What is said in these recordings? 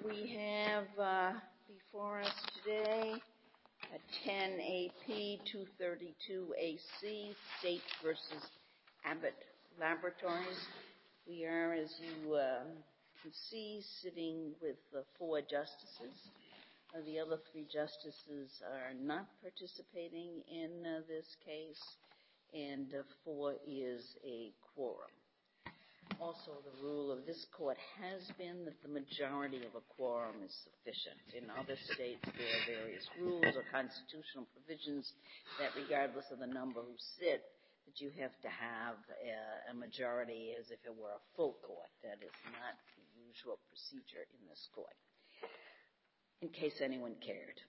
We have before us today a 10 AP 232 AC State versus Abbott Laboratories. We are, as you can see, sitting with 4 justices. The other 3 justices are not participating in this case, and 4 is a quorum. Also, the rule of this court has been that the majority of a quorum is sufficient. In other states, there are various rules or constitutional provisions that, regardless of the number who sit, that you have to have a majority as if it were a full court. That is not the usual procedure in this court, in case anyone cared.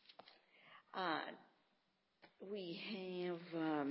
We have...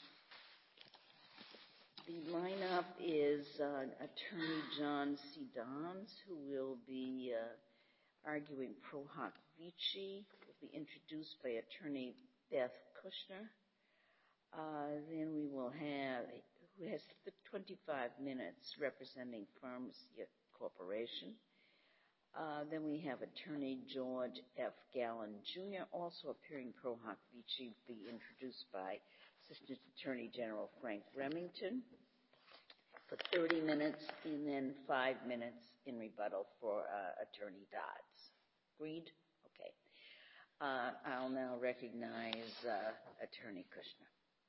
The lineup is Attorney John C. Dons, who will be arguing pro hoc vici, will be introduced by Attorney Beth Kushner. Then we will have, who has 25 minutes representing Pharmacia Corporation. Then we have Attorney George F. Gallen, Jr., also appearing pro hoc vici, be introduced by Assistant Attorney General Frank Remington for 30 minutes, and then 5 minutes in rebuttal for Attorney Dodds. Agreed? Okay. I'll now recognize Attorney Kushner.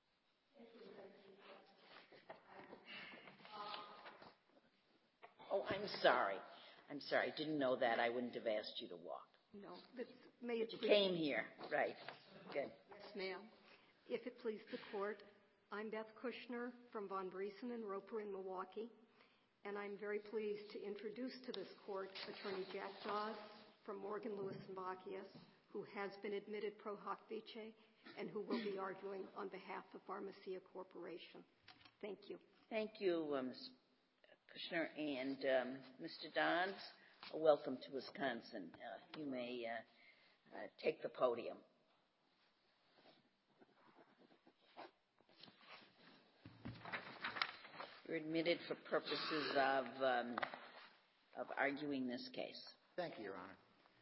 Oh, I'm sorry. I didn't know that. I wouldn't have asked you to walk. No, but may it You came here, right? Good. Yes, ma'am. If it please the court, I'm Beth Kushner from Von Briesen and Roper in Milwaukee, and I'm very pleased to introduce to this court Attorney Jack Dodds from Morgan, Lewis & Bockius, who has been admitted pro hoc vice and who will be arguing on behalf of Pharmacia Corporation. Thank you. Thank you, Ms. Kushner. And Mr. Dodds, welcome to Wisconsin. You may take the podium. You're admitted for purposes of arguing this case. Thank you, Your Honor.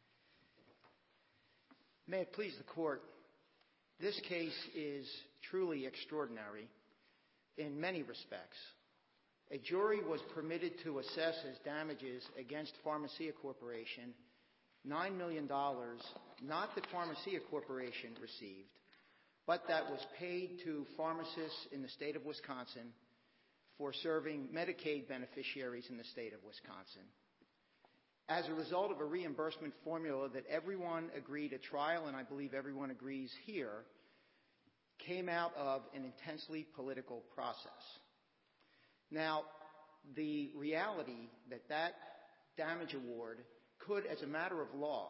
May it please the court, this case is truly extraordinary in many respects. A jury was permitted to assess as damages against Pharmacia Corporation $9 million, not that Pharmacia Corporation received, but that was paid to pharmacists in the state of Wisconsin for serving Medicaid beneficiaries in the state of Wisconsin. As a result of a reimbursement formula that everyone agreed at trial, and I believe everyone agrees here, came out of an intensely political process. Now, the reality that that damage award could, as a matter of law,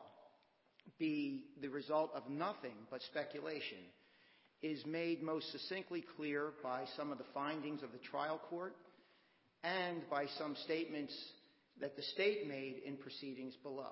be the result of nothing but speculation is made most succinctly clear by some of the findings of the trial court and by some statements that the state made in proceedings below.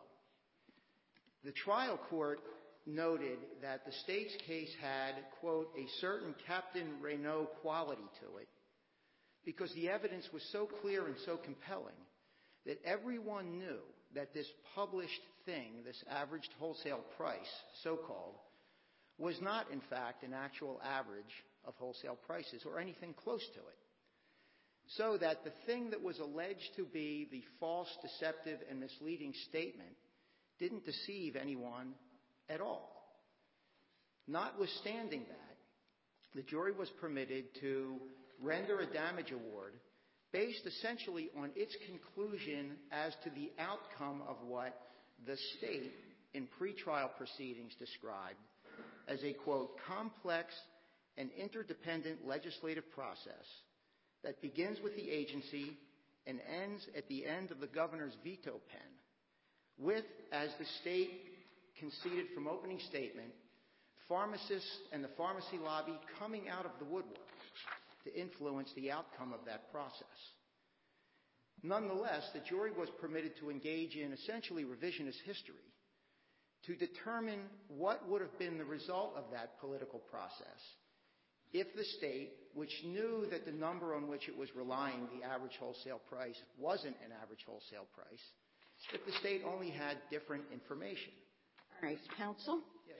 The trial court noted that the state's case had, quote, a certain Captain Renault quality to it because the evidence was so clear and so compelling that everyone knew that this published thing, this averaged wholesale price, so-called, was not, in fact, an actual average of wholesale prices or anything close to it. So that the thing that was alleged to be the false, deceptive, and misleading statement didn't deceive anyone at all. Notwithstanding that, the jury was permitted to render a damage award based essentially on its conclusion as to the outcome of what the state in pretrial proceedings described as a, quote, complex and interdependent legislative process that begins with the agency and ends at the end of the governor's veto pen, with, as the state conceded from opening statement, pharmacists and the pharmacy lobby coming out of the woodwork to influence the outcome of that process. Nonetheless, the jury was permitted to engage in essentially revisionist history to determine what would have been the result of that political process if the state, which knew that the number on which it was relying, the average wholesale price, wasn't an average wholesale price, if the state only had different information. All right, counsel? Yes.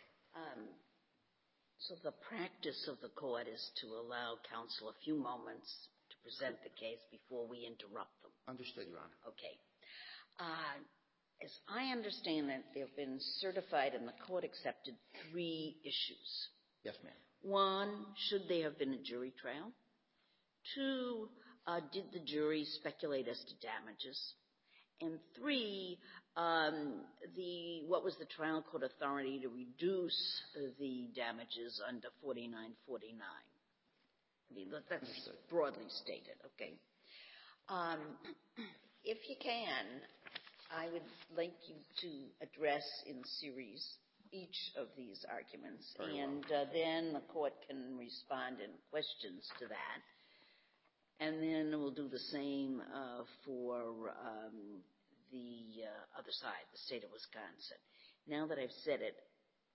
So the practice of the court is to allow counsel a few moments to present the case before we interrupt them. Understood, Your Honor. Okay. As I understand it, there have been certified and the court accepted 3 issues. Yes, ma'am. 1, should there have been a jury trial? 2, did the jury speculate as to damages? And 3, what was the trial court authority to reduce the damages under 4949? I mean, that's Understood. broadly stated, okay? If you can, I would like you to address in series each of these arguments, Very well. and then the court can respond in questions to that. And then we'll do the same for the other side, the state of Wisconsin. Now that I've said it,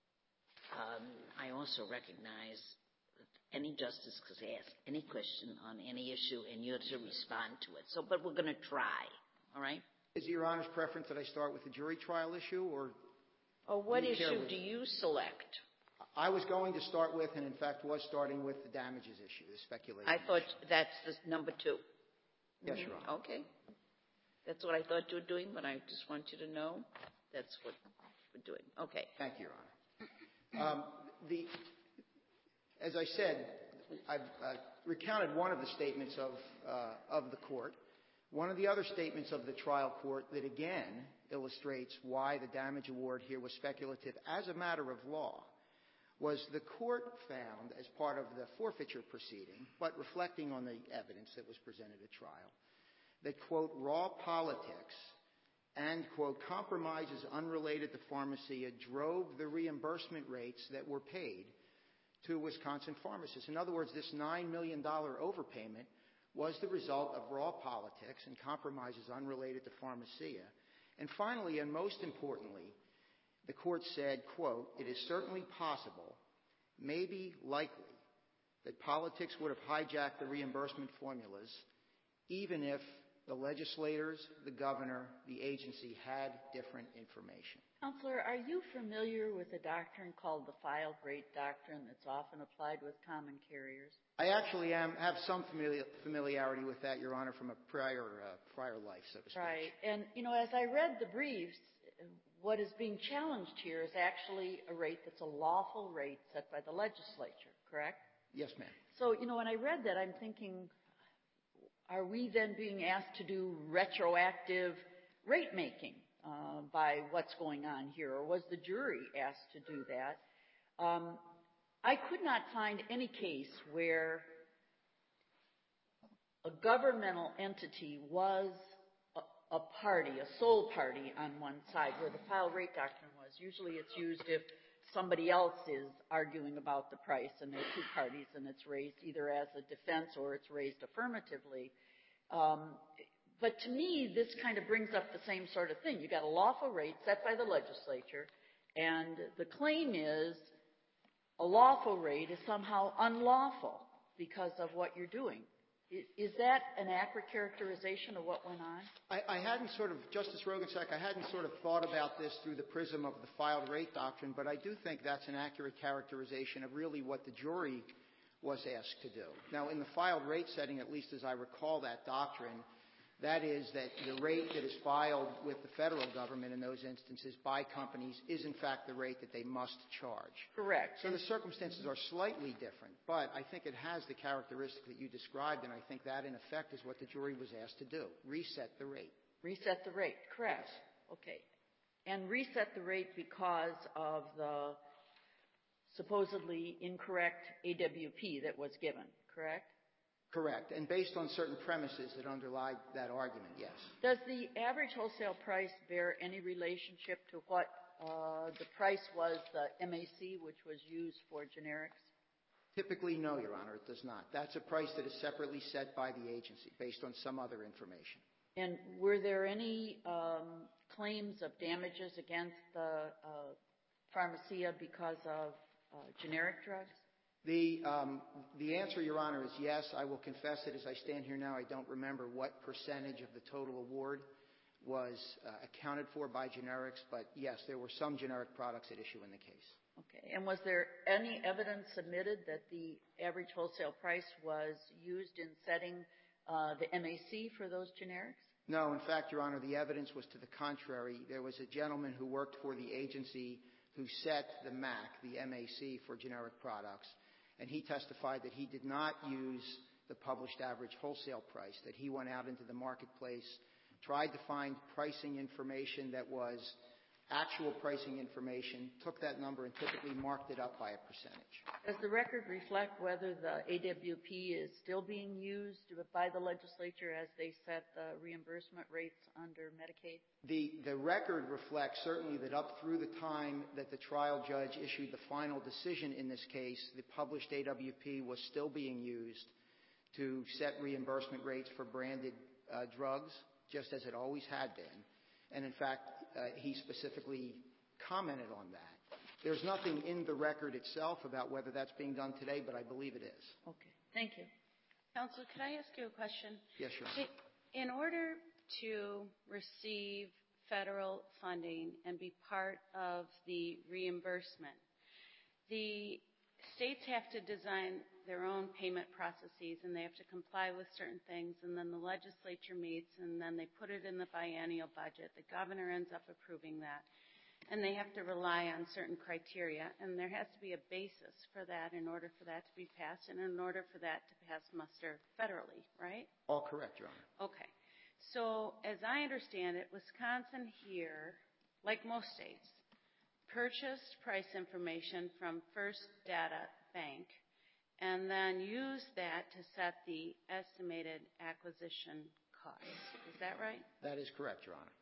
I also recognize that any justice could ask any question on any issue, and you're to respond to it. So, but we're going to try, all right? Is it Your Honor's preference that I start with the jury trial issue, or What Do you care issue which- do you select? I was going to start with, and in fact was starting with the damages issue, the speculation. I thought that's the number 2. Yes, Your Honor. Okay. That's what I thought you were doing, but I just want you to know that's what we're doing. Okay. Thank you, Your Honor. As I said, I've recounted one of the statements of the court. One of the other statements of the trial court that again illustrates why the damage award here was speculative as a matter of law was the court found, as part of the forfeiture proceeding, but reflecting on the evidence that was presented at trial, that, quote, raw politics and, quote, compromises unrelated to Pharmacia drove the reimbursement rates that were paid to Wisconsin pharmacists. In other words, this $9 million overpayment was the result of raw politics and compromises unrelated to Pharmacia. And finally, and most importantly, the court said, quote, it is certainly possible, maybe likely, that politics would have hijacked the reimbursement formulas even if the legislators, the governor, the agency had different information. Counselor, are you familiar with a doctrine called the filed rate doctrine that's often applied with common carriers? I actually have some familiarity with that, Your Honor, from a prior life, so to speak. Right. And, as I read the briefs, what is being challenged here is actually a rate that's a lawful rate set by the legislature, correct? Yes, ma'am. So, when I read that, I'm thinking, are we then being asked to do retroactive rate making by what's going on here? Or was the jury asked to do that? I could not find any case where a governmental entity was a party, a sole party on one side, where the filed rate doctrine was. Usually it's used if somebody else is arguing about the price and there are 2 parties and it's raised either as a defense or it's raised affirmatively. But to me, this kind of brings up the same sort of thing. You got a lawful rate set by the legislature, and the claim is a lawful rate is somehow unlawful because of what you're doing. Is that an accurate characterization of what went on? I hadn't Justice Rogensack, I hadn't thought about this through the prism of the filed rate doctrine, but I do think that's an accurate characterization of really what the jury was asked to do. Now, in the filed rate setting, at least as I recall that doctrine, that is that the rate that is filed with the federal government in those instances by companies is, in fact, the rate that they must charge. Correct. So the circumstances are slightly different, but I think it has the characteristic that you described, and I think that, in effect, is what the jury was asked to do, reset the rate. Reset the rate, correct. Yes. Okay. And reset the rate because of the supposedly incorrect AWP that was given, correct? Correct. And based on certain premises that underlie that argument, yes. Does the average wholesale price bear any relationship to what the price was, the MAC, which was used for generics? Typically, no, Your Honor, it does not. That's a price that is separately set by the agency based on some other information. And were there any claims of damages against the Pharmacia because of generic drugs? The answer, Your Honor, is yes. I will confess that as I stand here now, I don't remember what percentage of the total award was accounted for by generics, but yes, there were some generic products at issue in the case. Okay. And was there any evidence submitted that the average wholesale price was used in setting the MAC for those generics? No, in fact, Your Honor, the evidence was to the contrary. There was a gentleman who worked for the agency who set the MAC, the MAC for generic products, and he testified that he did not use the published average wholesale price, that he went out into the marketplace, tried to find pricing information that was actual pricing information, took that number and typically marked it up by a percentage. Does the record reflect whether the AWP is still being used by the legislature as they set the reimbursement rates under Medicaid? The record reflects certainly that up through the time that the trial judge issued the final decision in this case, the published AWP was still being used to set reimbursement rates for branded drugs, just as it always had been. And in fact, he specifically commented on that. There's nothing in the record itself about whether that's being done today, but I believe it is. Okay. Thank you. Counsel, could I ask you a question? Yes, Your Honor. In order to receive federal funding and be part of the reimbursement, the states have to design their own payment processes, and they have to comply with certain things, and then the legislature meets, and then they put it in the biennial budget. The governor ends up approving that, and they have to rely on certain criteria, and there has to be a basis for that in order for that to be passed and in order for that to pass muster federally, right? All correct, Your Honor. Okay. So as I understand it, Wisconsin here, like most states, purchased price information from First Data Bank and then used that to set the estimated acquisition cost. Is that right? That is correct, Your Honor.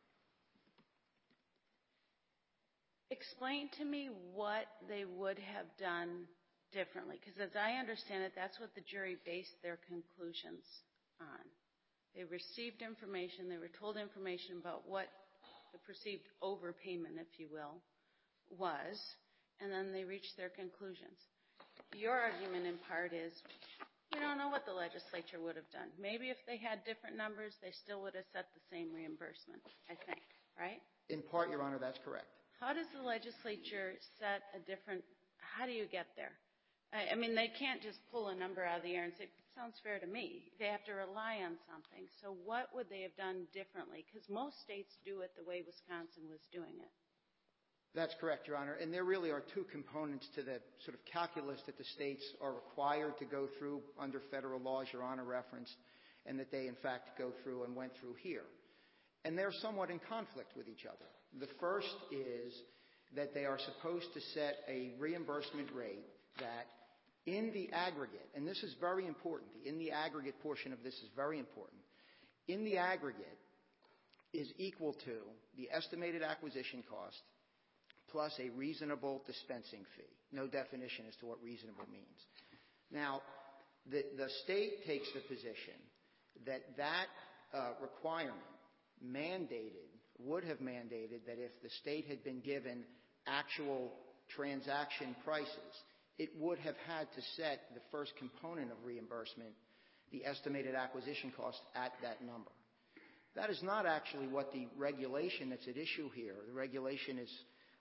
Explain to me what they would have done differently, because as I understand it, that's what the jury based their conclusions on. They received information, they were told information about what the perceived overpayment, if you will, was, and then they reached their conclusions. Your argument in part is, we don't know what the legislature would have done. Maybe if they had different numbers, they still would have set the same reimbursement, I think, right? In part, Your Honor, that's correct. How does the legislature set a different, how do you get there? I mean, they can't just pull a number out of the air and say, sounds fair to me. They have to rely on something. So what would they have done differently? Because most states do it the way Wisconsin was doing it. That's correct, Your Honor. And there really are two components to the sort of calculus that the states are required to go through under federal laws, Your Honor referenced, and that they, in fact, go through and went through here. And they're somewhat in conflict with each other. The first is that they are supposed to set a reimbursement rate that in the aggregate, and this is very important, the in the aggregate portion of this is very important, in the aggregate is equal to the estimated acquisition cost plus a reasonable dispensing fee. No definition as to what reasonable means. Now, the state takes the position that that requirement would have mandated that if the state had been given actual transaction prices, it would have had to set the first component of reimbursement, the estimated acquisition cost, at that number. That is not actually what the regulation that's at issue here. The regulation is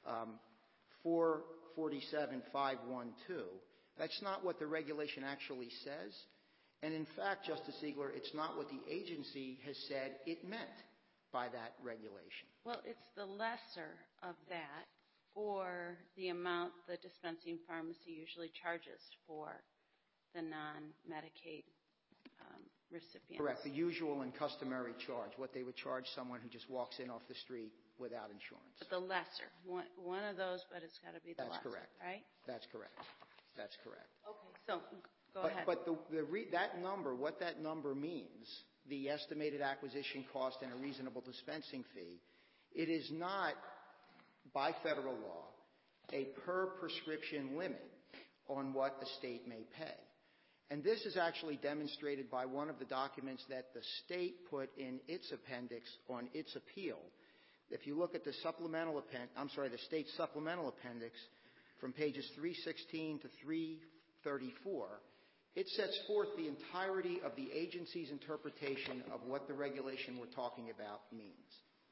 447.512. That's not what the regulation actually says. And in fact, Justice Ziegler, it's not what the agency has said it meant by that regulation. Well, it's the lesser of that or the amount the dispensing pharmacy usually charges for the non-Medicaid recipients. Correct. The usual and customary charge, what they would charge someone who just walks in off the street without insurance. But the lesser, one of those, but it's got to be the lesser. That's correct. Right? That's correct. That's correct. Okay, so go ahead. But that number, what that number means, the estimated acquisition cost and a reasonable dispensing fee, it is not, by federal law, a per prescription limit on what the state may pay. And this is actually demonstrated by one of the documents that the state put in its appendix on its appeal. If you look at the state supplemental appendix from pages 316 to 334, it sets forth the entirety of the agency's interpretation of what the regulation we're talking about means.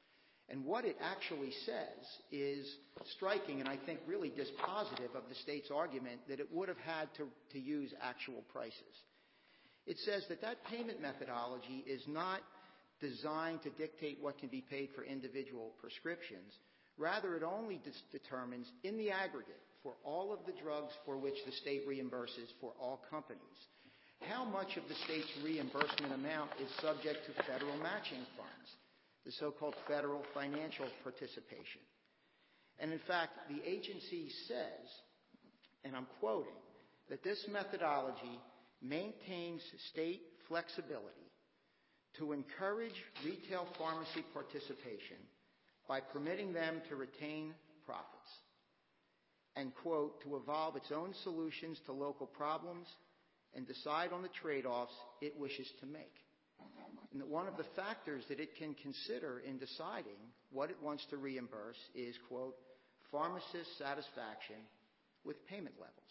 And what it actually says is striking and I think really dispositive of the state's argument that it would have had to use actual prices. It says that payment methodology is not designed to dictate what can be paid for individual prescriptions. Rather, it only determines in the aggregate for all of the drugs for which the state reimburses for all companies, how much of the state's reimbursement amount is subject to federal matching funds, the so-called federal financial participation. And in fact, the agency says, and I'm quoting, that this methodology maintains state flexibility to encourage retail pharmacy participation by permitting them to retain profits and, quote, to evolve its own solutions to local problems and decide on the trade-offs it wishes to make. And that one of the factors that it can consider in deciding what it wants to reimburse is, quote, pharmacist satisfaction with payment levels.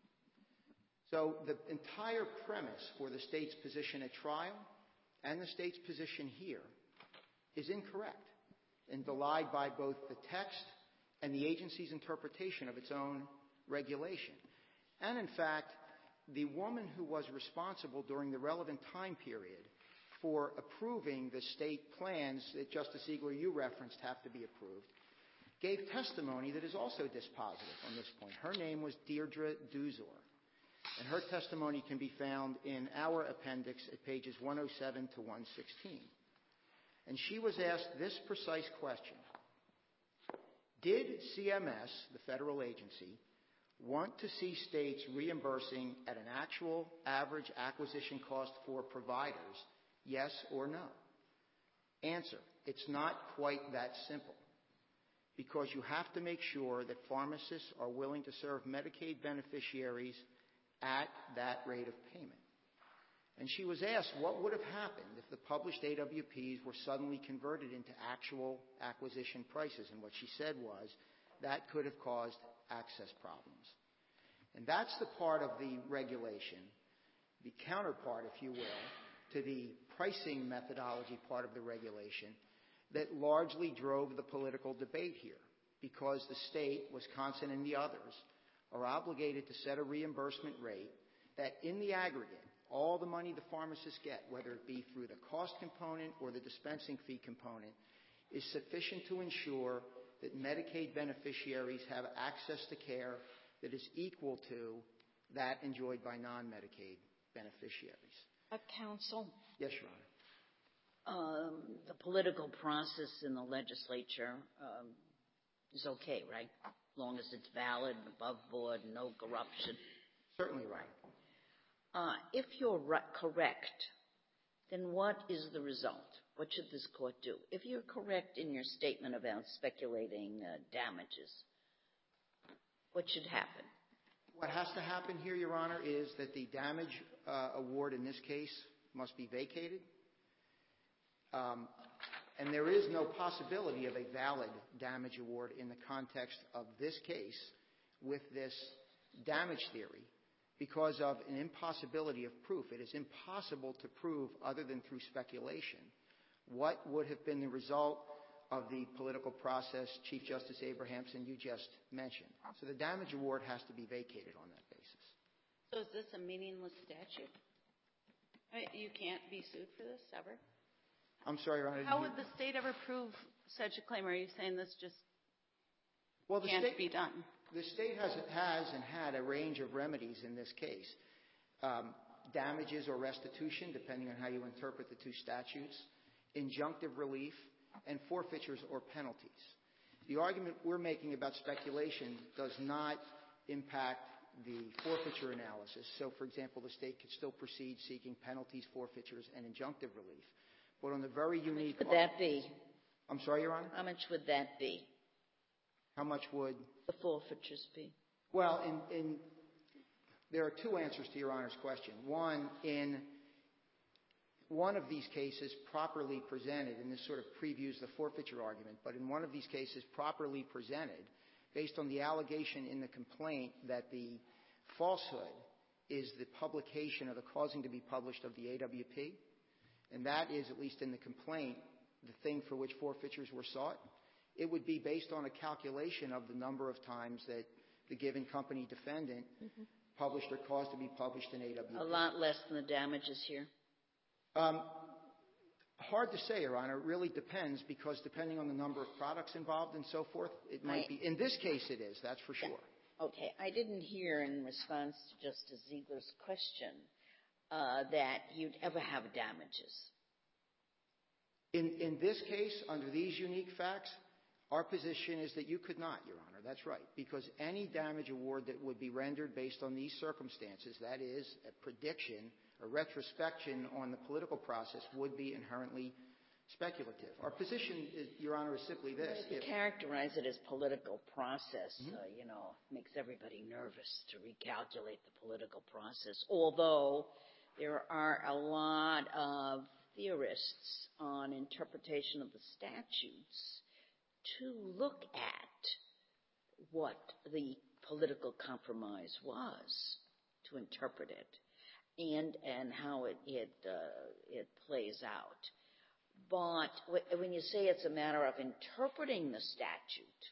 So the entire premise for the state's position at trial and the state's position here is incorrect and belied by both the text and the agency's interpretation of its own regulation. And in fact, the woman who was responsible during the relevant time period for approving the state plans that Justice Ziegler, you referenced, have to be approved, gave testimony that is also dispositive on this point. Her name was Deirdre Duzor, and her testimony can be found in our appendix at pages 107 to 116. And she was asked this precise question: did CMS, the federal agency, want to see states reimbursing at an actual average acquisition cost for providers, yes or no? Answer: it's not quite that simple, because you have to make sure that pharmacists are willing to serve Medicaid beneficiaries at that rate of payment. And she was asked what would have happened if the published AWPs were suddenly converted into actual acquisition prices. And what she said was that could have caused access problems. And that's the part of the regulation, the counterpart, if you will, to the pricing methodology part of the regulation that largely drove the political debate here, because the state, Wisconsin and the others, are obligated to set a reimbursement rate that in the aggregate, all the money the pharmacists get, whether it be through the cost component or the dispensing fee component, is sufficient to ensure that Medicaid beneficiaries have access to care that is equal to that enjoyed by non-Medicaid beneficiaries. Counsel? Yes, Your Honor. The political process in the legislature is okay, right? As long as it's valid, above board, no corruption. Certainly right. If you're correct, then what is the result? What should this court do? If you're correct in your statement about speculating damages, what should happen? What has to happen here, Your Honor, is that the damage award in this case must be vacated. And there is no possibility of a valid damage award in the context of this case with this damage theory because of an impossibility of proof. It is impossible to prove, other than through speculation, what would have been the result of the political process Chief Justice Abrahamson you just mentioned. So the damage award has to be vacated on that basis. So is this a meaningless statute? You can't be sued for this ever? I'm sorry, Your Honor. How would the state ever prove such a claim? Are you saying this just can't be done? The state has and had a range of remedies in this case. Damages or restitution, depending on how you interpret the two statutes, injunctive relief, and forfeitures or penalties. The argument we're making about speculation does not impact the forfeiture analysis. So, for example, the state could still proceed seeking penalties, forfeitures, and injunctive relief. But on the very unique... How much would that be? I'm sorry, Your Honor? How much would that be? How much would... The forfeitures be? Well, there are two answers to Your Honor's question. One, in one of these cases properly presented, and this sort of previews the forfeiture argument, but in one of these cases properly presented, based on the allegation in the complaint that the falsehood is the publication or the causing to be published of the AWP, and that is, at least in the complaint, the thing for which forfeitures were sought, it would be based on a calculation of the number of times that the given company defendant published or caused to be published in AWP. A lot less than the damages here? Hard to say, Your Honor. It really depends, because depending on the number of products involved and so forth, it might be. In this case, it is, that's for sure. Okay. I didn't hear in response to Justice Ziegler's question that you'd ever have damages. In this case, under these unique facts, our position is that you could not, Your Honor. That's right. Because any damage award that would be rendered based on these circumstances, that is, a prediction, a retrospection on the political process, would be inherently speculative. Our position, Your Honor, is simply this. If you characterize it as political process, makes everybody nervous to recalculate the political process, although there are a lot of theorists on interpretation of the statutes to look at what the political compromise was, to interpret it, and how it plays out. But when you say it's a matter of interpreting the statute,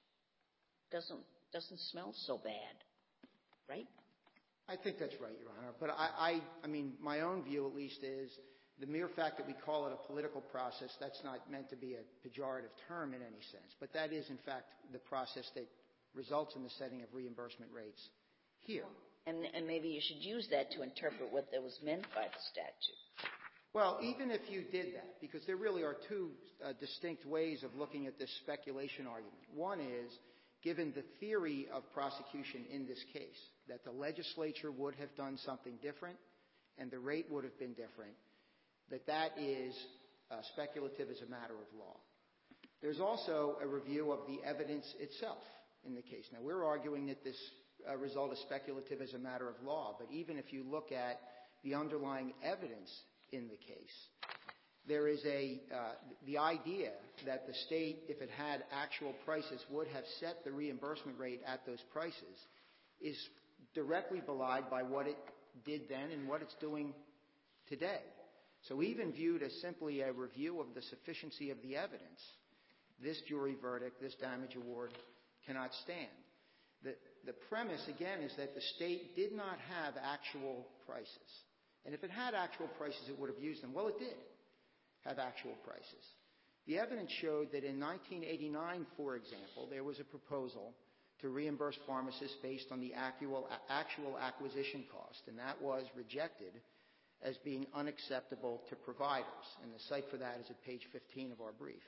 doesn't smell so bad, right? I think that's right, Your Honor. But I mean, my own view at least is the mere fact that we call it a political process, that's not meant to be a pejorative term in any sense. But that is, in fact, the process that results in the setting of reimbursement rates here. And maybe you should use that to interpret what that was meant by the statute. Well, even if you did that, because there really are two distinct ways of looking at this speculation argument. One is, given the theory of prosecution in this case, that the legislature would have done something different and the rate would have been different, that is speculative as a matter of law. There's also a review of the evidence itself in the case. Now, we're arguing that this result is speculative as a matter of law, but even if you look at the underlying evidence in the case, there is the idea that the state, if it had actual prices, would have set the reimbursement rate at those prices, is directly belied by what it did then and what it's doing today. So even viewed as simply a review of the sufficiency of the evidence, this jury verdict, this damage award, cannot stand. The premise, again, is that the state did not have actual prices. And if it had actual prices, it would have used them. Well, it did have actual prices. The evidence showed that in 1989, for example, there was a proposal to reimburse pharmacists based on the actual acquisition cost, and that was rejected as being unacceptable to providers. And the cite for that is at page 15 of our brief.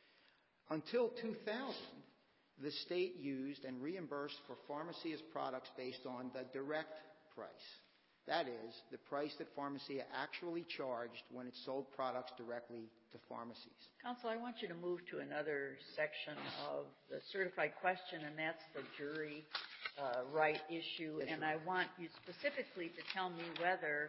Until 2000, the state used and reimbursed for Pharmacia's products based on the direct price. That is, the price that Pharmacia actually charged when it sold products directly to pharmacies. Counsel, I want you to move to another section of the certified question, and that's the jury right issue. Yes, and I want you specifically to tell me whether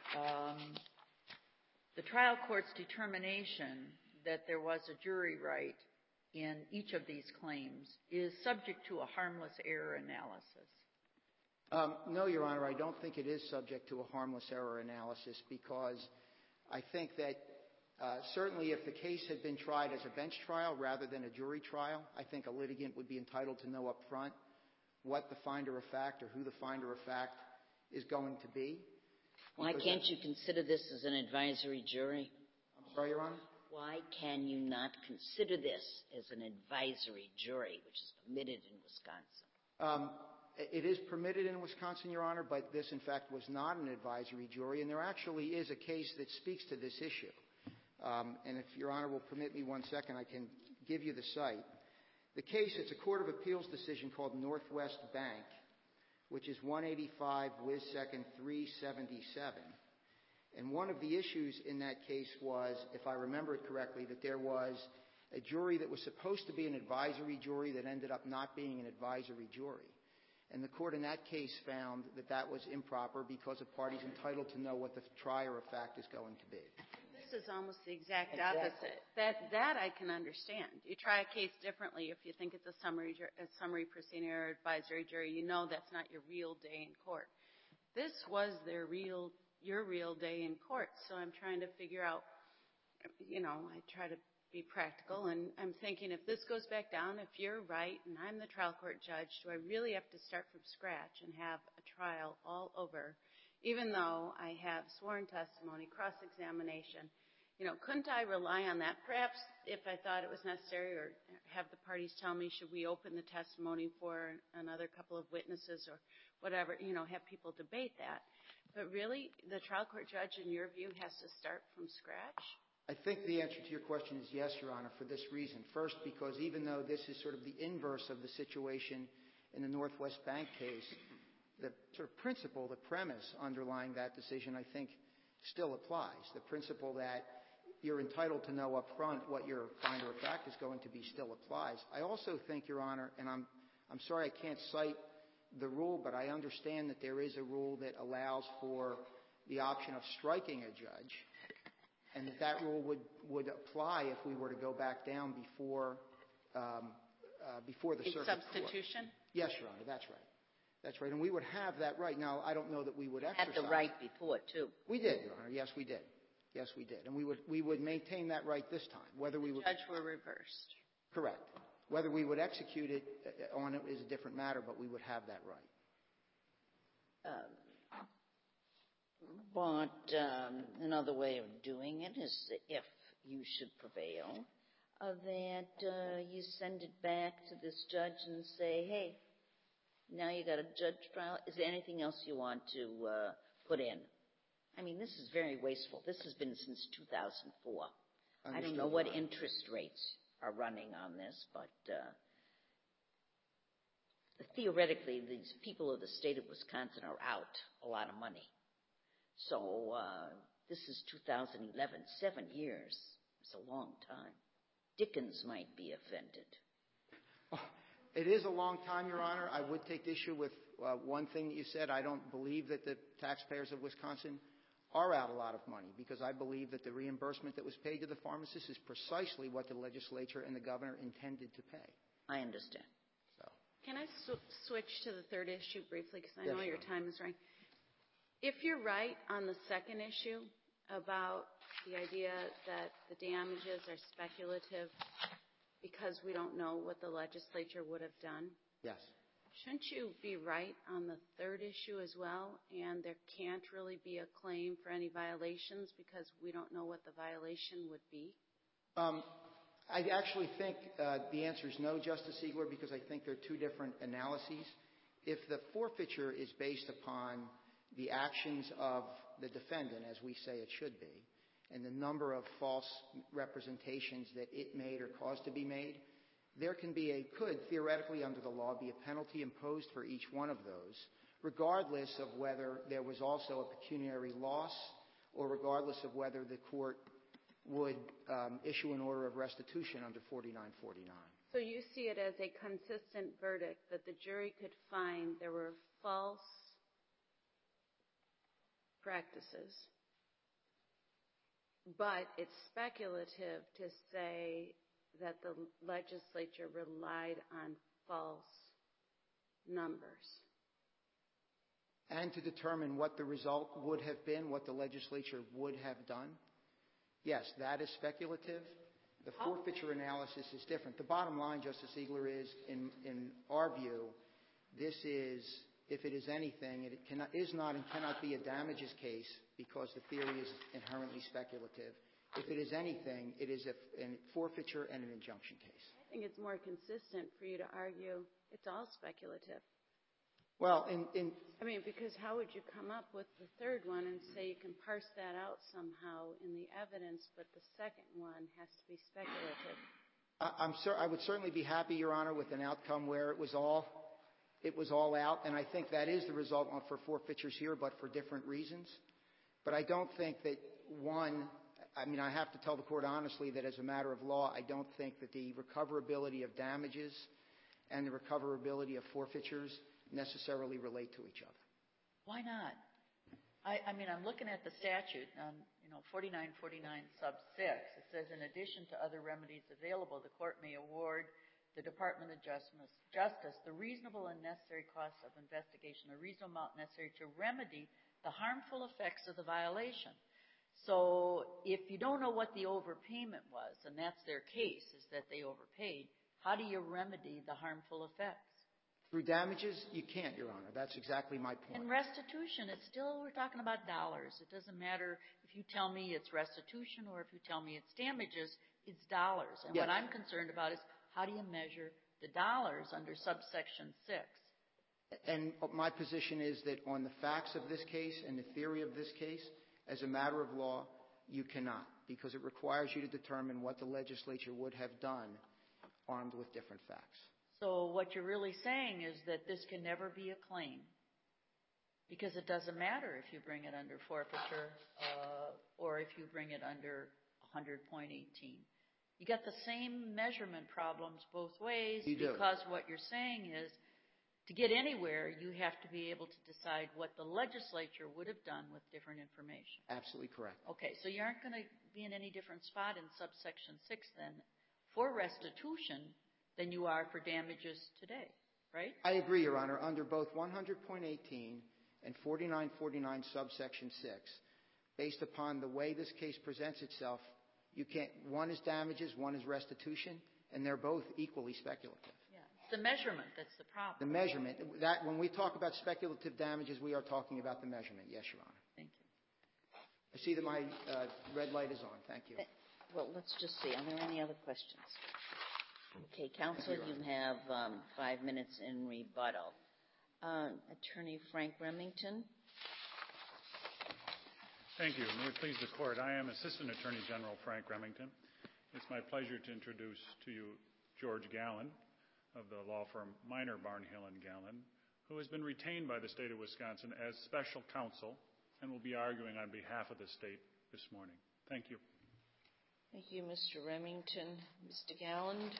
the trial court's determination that there was a jury right in each of these claims is subject to a harmless error analysis. No, Your Honor, I don't think it is subject to a harmless error analysis, because I think that certainly if the case had been tried as a bench trial rather than a jury trial, I think a litigant would be entitled to know up front what the finder of fact or who the finder of fact is going to be. Why can't you consider this as an advisory jury? I'm sorry, Your Honor? Why can you not consider this as an advisory jury, which is permitted in Wisconsin? It is permitted in Wisconsin, Your Honor, but this, in fact, was not an advisory jury, and there actually is a case that speaks to this issue. And if Your Honor will permit me 1 second, I can give you the cite. The case, it's a Court of Appeals decision called Northwest Bank, which is 185 Wiz. 2nd 377. And one of the issues in that case was, if I remember it correctly, that there was a jury that was supposed to be an advisory jury that ended up not being an advisory jury. And the court in that case found that that was improper because a party's entitled to know what the trier of fact is going to be. This is almost the exact opposite. That I can understand. You try a case differently if you think it's a summary proceeding or advisory jury. You know that's not your real day in court. This was your real day in court. So I'm trying to figure out, I try to be practical, and I'm thinking if this goes back down, if you're right and I'm the trial court judge, do I really have to start from scratch and have a trial all over, even though I have sworn testimony, cross-examination? Couldn't I rely on that? Perhaps if I thought it was necessary, or have the parties tell me, should we open the testimony for another couple of witnesses or whatever, have people debate that. But really, the trial court judge, in your view, has to start from scratch? I think the answer to your question is yes, Your Honor, for this reason. First, because even though this is sort of the inverse of the situation in the Northwest Bank case, the sort of principle, the premise underlying that decision, I think, still applies. The principle that you're entitled to know up front what your finder of fact is going to be still applies. I also think, Your Honor, and I'm sorry I can't cite the rule, but I understand that there is a rule that allows for the option of striking a judge, and that rule would apply if we were to go back down before the circuit court. Substitution? Yes, Your Honor, that's right. That's right, and we would have that right. Now, I don't know that we would exercise. Had the right before, too. We did, Your Honor. Yes, we did. Yes, we did. And we would maintain that right this time. Whether we would... The judge were reversed. Correct. Whether we would execute it on it is a different matter, but we would have that right. But another way of doing it is, if you should prevail, that you send it back to this judge and say, hey, now you got a judge trial. Is there anything else you want to put in? I mean, this is very wasteful. This has been since 2004. I don't know what interest rates are running on this, but theoretically, these people of the state of Wisconsin are out a lot of money. So this is 2011, 7 years. It's a long time. Dickens might be offended. It is a long time, Your Honor. I would take issue with one thing that you said. I don't believe that the taxpayers of Wisconsin are out a lot of money, because I believe that the reimbursement that was paid to the pharmacists is precisely what the legislature and the governor intended to pay. I understand. So, Can I switch to the third issue briefly, because I Yes, know your Your time is running. If you're right on the second issue about the idea that the damages are speculative because we don't know what the legislature would have done, yes. shouldn't you be right on the third issue as well? And there can't really be a claim for any violations because we don't know what the violation would be? I actually think the answer is no, Justice Ziegler, because I think there are two different analyses. If the forfeiture is based upon the actions of the defendant, as we say it should be, and the number of false representations that it made or caused to be made, there could theoretically under the law be a penalty imposed for each one of those, regardless of whether there was also a pecuniary loss or regardless of whether the court would issue an order of restitution under 4949. So you see it as a consistent verdict that the jury could find there were false practices, but it's speculative to say that the legislature relied on false numbers. And to determine what the result would have been, what the legislature would have done. Yes, that is speculative. The forfeiture analysis is different. The bottom line, Justice Ziegler, is, in our view, this is, if it is anything, it is not and cannot be a damages case because the theory is inherently speculative. If it is anything, it is a forfeiture and an injunction case. I think it's more consistent for you to argue it's all speculative. Well, because how would you come up with the third one and say you can parse that out somehow in the evidence, but the second one has to be speculative? I would certainly be happy, Your Honor, with an outcome where it was all out, and I think that is the result for forfeitures here, but for different reasons. But I don't think that I have to tell the court honestly that as a matter of law, I don't think that the recoverability of damages and the recoverability of forfeitures necessarily relate to each other. Why not? I'm looking at the statute, 4949 sub 6. It says, in addition to other remedies available, the court may award the Department of Justice the reasonable and necessary costs of investigation, a reasonable amount necessary to remedy the harmful effects of the violation. So if you don't know what the overpayment was, and that's their case, is that they overpaid, how do you remedy the harmful effects? Through damages, you can't, Your Honor. That's exactly my point. And restitution, it's still, we're talking about dollars. It doesn't matter if you tell me it's restitution or if you tell me it's damages, it's dollars. And Yes. what I'm concerned about is how do you measure the dollars under subsection 6? And my position is that on the facts of this case and the theory of this case, as a matter of law, you cannot, because it requires you to determine what the legislature would have done armed with different facts. So what you're really saying is that this can never be a claim, because it doesn't matter if you bring it under forfeiture or if you bring it under 100.18. You got the same measurement problems both ways. You do. Because what you're saying is, to get anywhere, you have to be able to decide what the legislature would have done with different information. Absolutely correct. Okay, so you aren't going to be in any different spot in subsection 6 then for restitution than you are for damages today, right? I agree, Your Honor. Under both 100.18 and 4949 subsection 6, based upon the way this case presents itself, you can't. One is damages, one is restitution, and they're both equally speculative. Yeah, it's the measurement that's the problem. The measurement, that when we talk about speculative damages, we are talking about the measurement. Yes, Your Honor. Thank you. I see that my red light is on. Thank you. Well, let's just see. Are there any other questions? Okay, counsel, you have 5 minutes in rebuttal. Attorney Frank Remington. Thank you. May it please the Court, I am Assistant Attorney General Frank Remington. It's my pleasure to introduce to you George Gallen of the law firm Minor, Barnhill & Gallen, who has been retained by the state of Wisconsin as special counsel and will be arguing on behalf of the state this morning. Thank you. Thank you, Mr. Remington. Mr. Galland,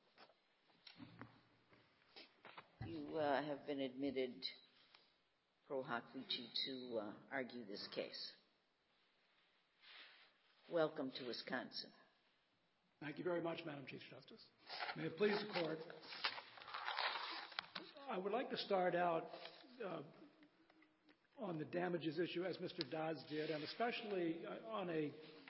you have been admitted pro hoc vici to argue this case. Welcome to Wisconsin. Thank you very much, Madam Chief Justice. May it please the Court. I would like to start out on the damages issue, as Mr. Dodds did, and especially on a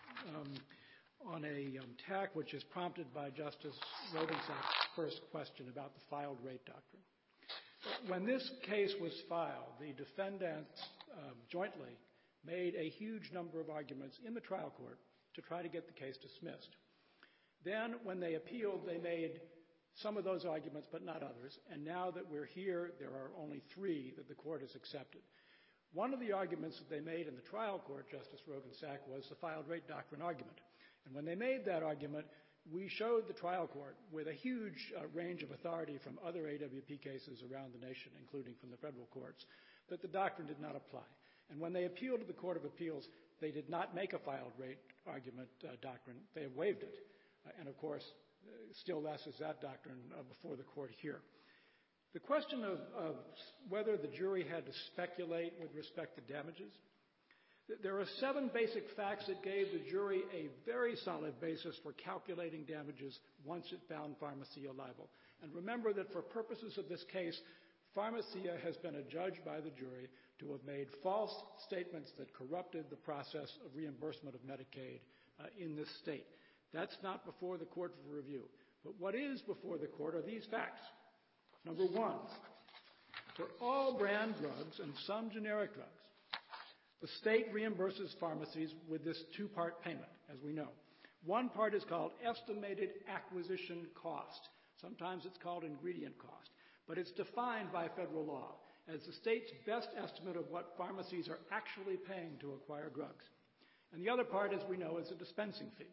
tack which is prompted by Justice Rodensack's first question about the filed rate doctrine. When this case was filed, the defendants jointly made a huge number of arguments in the trial court to try to get the case dismissed. Then, when they appealed, they made some of those arguments, but not others. And now that we're here, there are only 3 that the court has accepted. One of the arguments that they made in the trial court, Justice Rodensack, was the filed rate doctrine argument. And when they made that argument, we showed the trial court with a huge range of authority from other AWP cases around the nation, including from the federal courts, that the doctrine did not apply. And when they appealed to the Court of Appeals, they did not make a filed rate argument doctrine. They have waived it. And, of course, still less is that doctrine before the court here. The question of whether the jury had to speculate with respect to damages, there are 7 basic facts that gave the jury a very solid basis for calculating damages once it found Pharmacia liable. And remember that for purposes of this case, Pharmacia has been adjudged by the jury to have made false statements that corrupted the process of reimbursement of Medicaid in this state. That's not before the court for review. But what is before the court are these facts. Number 1, for all brand drugs and some generic drugs, the state reimburses pharmacies with this 2-part payment, as we know. One part is called estimated acquisition cost. Sometimes it's called ingredient cost. But it's defined by federal law as the state's best estimate of what pharmacies are actually paying to acquire drugs. And the other part, as we know, is a dispensing fee.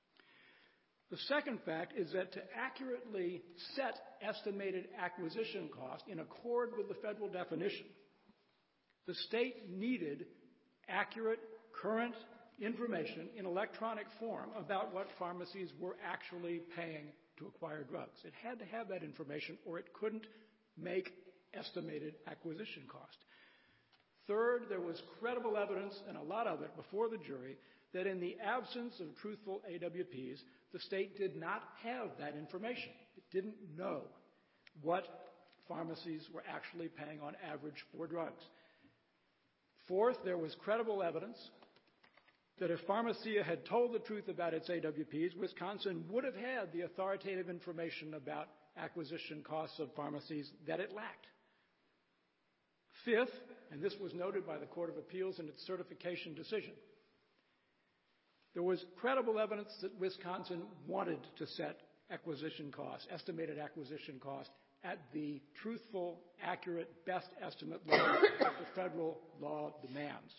The second fact is that to accurately set estimated acquisition cost in accord with the federal definition, the state needed accurate, current information in electronic form about what pharmacies were actually paying to acquire drugs. It had to have that information or it couldn't make estimated acquisition cost. Third, there was credible evidence, and a lot of it before the jury, that in the absence of truthful AWPs, the state did not have that information. It didn't know what pharmacies were actually paying on average for drugs. Fourth, there was credible evidence that if Pharmacia had told the truth about its AWPs, Wisconsin would have had the authoritative information about acquisition costs of pharmacies that it lacked. Fifth, and this was noted by the Court of Appeals in its certification decision, there was credible evidence that Wisconsin wanted to set acquisition costs, estimated acquisition costs, at the truthful, accurate, best estimate level that the federal law demands.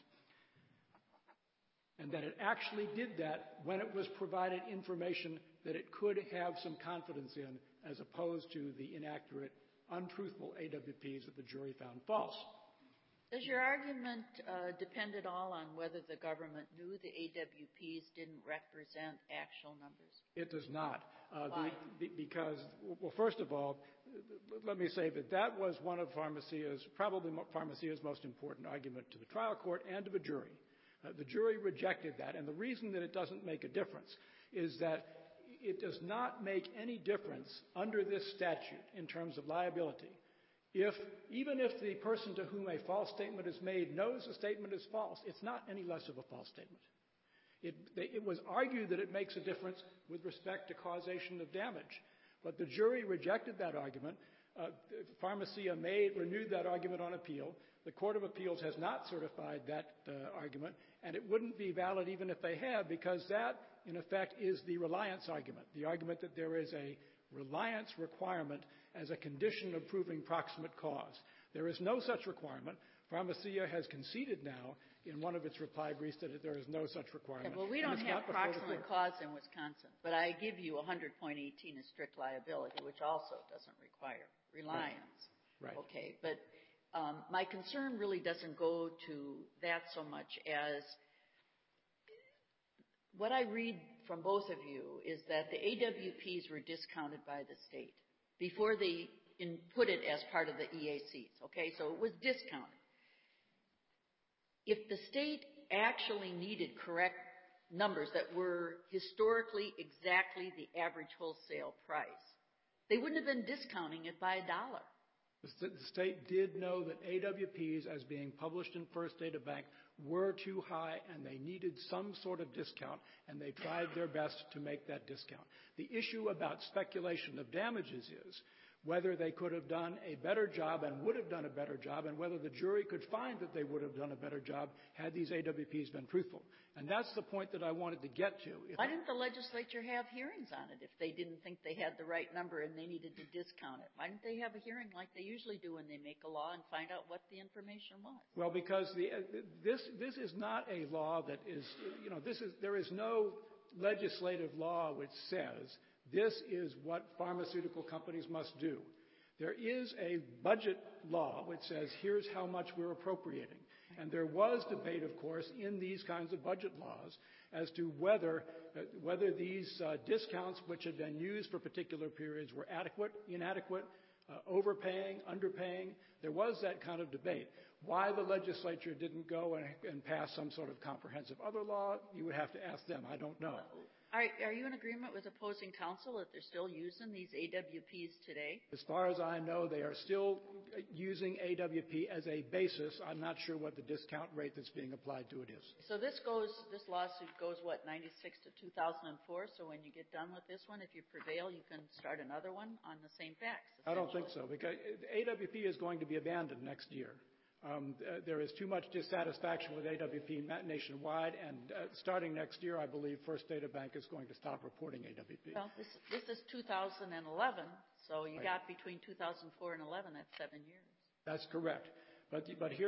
And that it actually did that when it was provided information that it could have some confidence in, as opposed to the inaccurate, untruthful AWPs that the jury found false. Does your argument depend at all on whether the government knew the AWPs didn't represent actual numbers? It does not. Why? Because, well, first of all, let me say that was one of probably Pharmacia's most important argument to the trial court and to the jury. The jury rejected that, and the reason that it doesn't make a difference is that it does not make any difference under this statute in terms of liability. Even if the person to whom a false statement is made knows the statement is false, it's not any less of a false statement. It was argued that it makes a difference with respect to causation of damage, but the jury rejected that argument. Pharmacia renewed that argument on appeal. The Court of Appeals has not certified that argument, and it wouldn't be valid even if they had, because that, in effect, is the reliance argument, the argument that there is a reliance requirement as a condition of proving proximate cause. There is no such requirement. Pharmacia has conceded now in one of its reply briefs that there is no such requirement. Okay, well, we don't have proximate cause in Wisconsin, but I give you 100.18 as strict liability, which also doesn't require reliance. Right. Okay, but my concern really doesn't go to that so much as what I read from both of you is that the AWPs were discounted by the state before they put it as part of the EACs. Okay, so it was discounted. If the state actually needed correct numbers that were historically exactly the average wholesale price, they wouldn't have been discounting it by $1. The state did know that AWPs, as being published in First Data Bank, were too high, and they needed some sort of discount, and they tried their best to make that discount. The issue about speculation of damages is whether they could have done a better job and would have done a better job, and whether the jury could find that they would have done a better job had these AWPs been truthful. And that's the point that I wanted to get to. Why didn't the legislature have hearings on it if they didn't think they had the right number and they needed to discount it? Why didn't they have a hearing like they usually do when they make a law and find out what the information was? Well, because this is not a law that is, there is no legislative law which says this is what pharmaceutical companies must do. There is a budget law which says here's how much we're appropriating. And there was debate, of course, in these kinds of budget laws as to whether these discounts which had been used for particular periods were adequate, inadequate, overpaying, underpaying. There was that kind of debate. Why the legislature didn't go and pass some sort of comprehensive other law, you would have to ask them. I don't know. Are you in agreement with opposing counsel that they're still using these AWPs today? As far as I know, they are still using AWP as a basis. I'm not sure what the discount rate that's being applied to it is. So this lawsuit goes, 96 to 2004? So when you get done with this one, if you prevail, you can start another one on the same facts? I don't think so, because AWP is going to be abandoned next year. There is too much dissatisfaction with AWP nationwide, and starting next year, I believe First Data Bank is going to stop reporting AWP. Well, this is 2011, so you got between 2004 and 11, that's 7 years. That's correct. But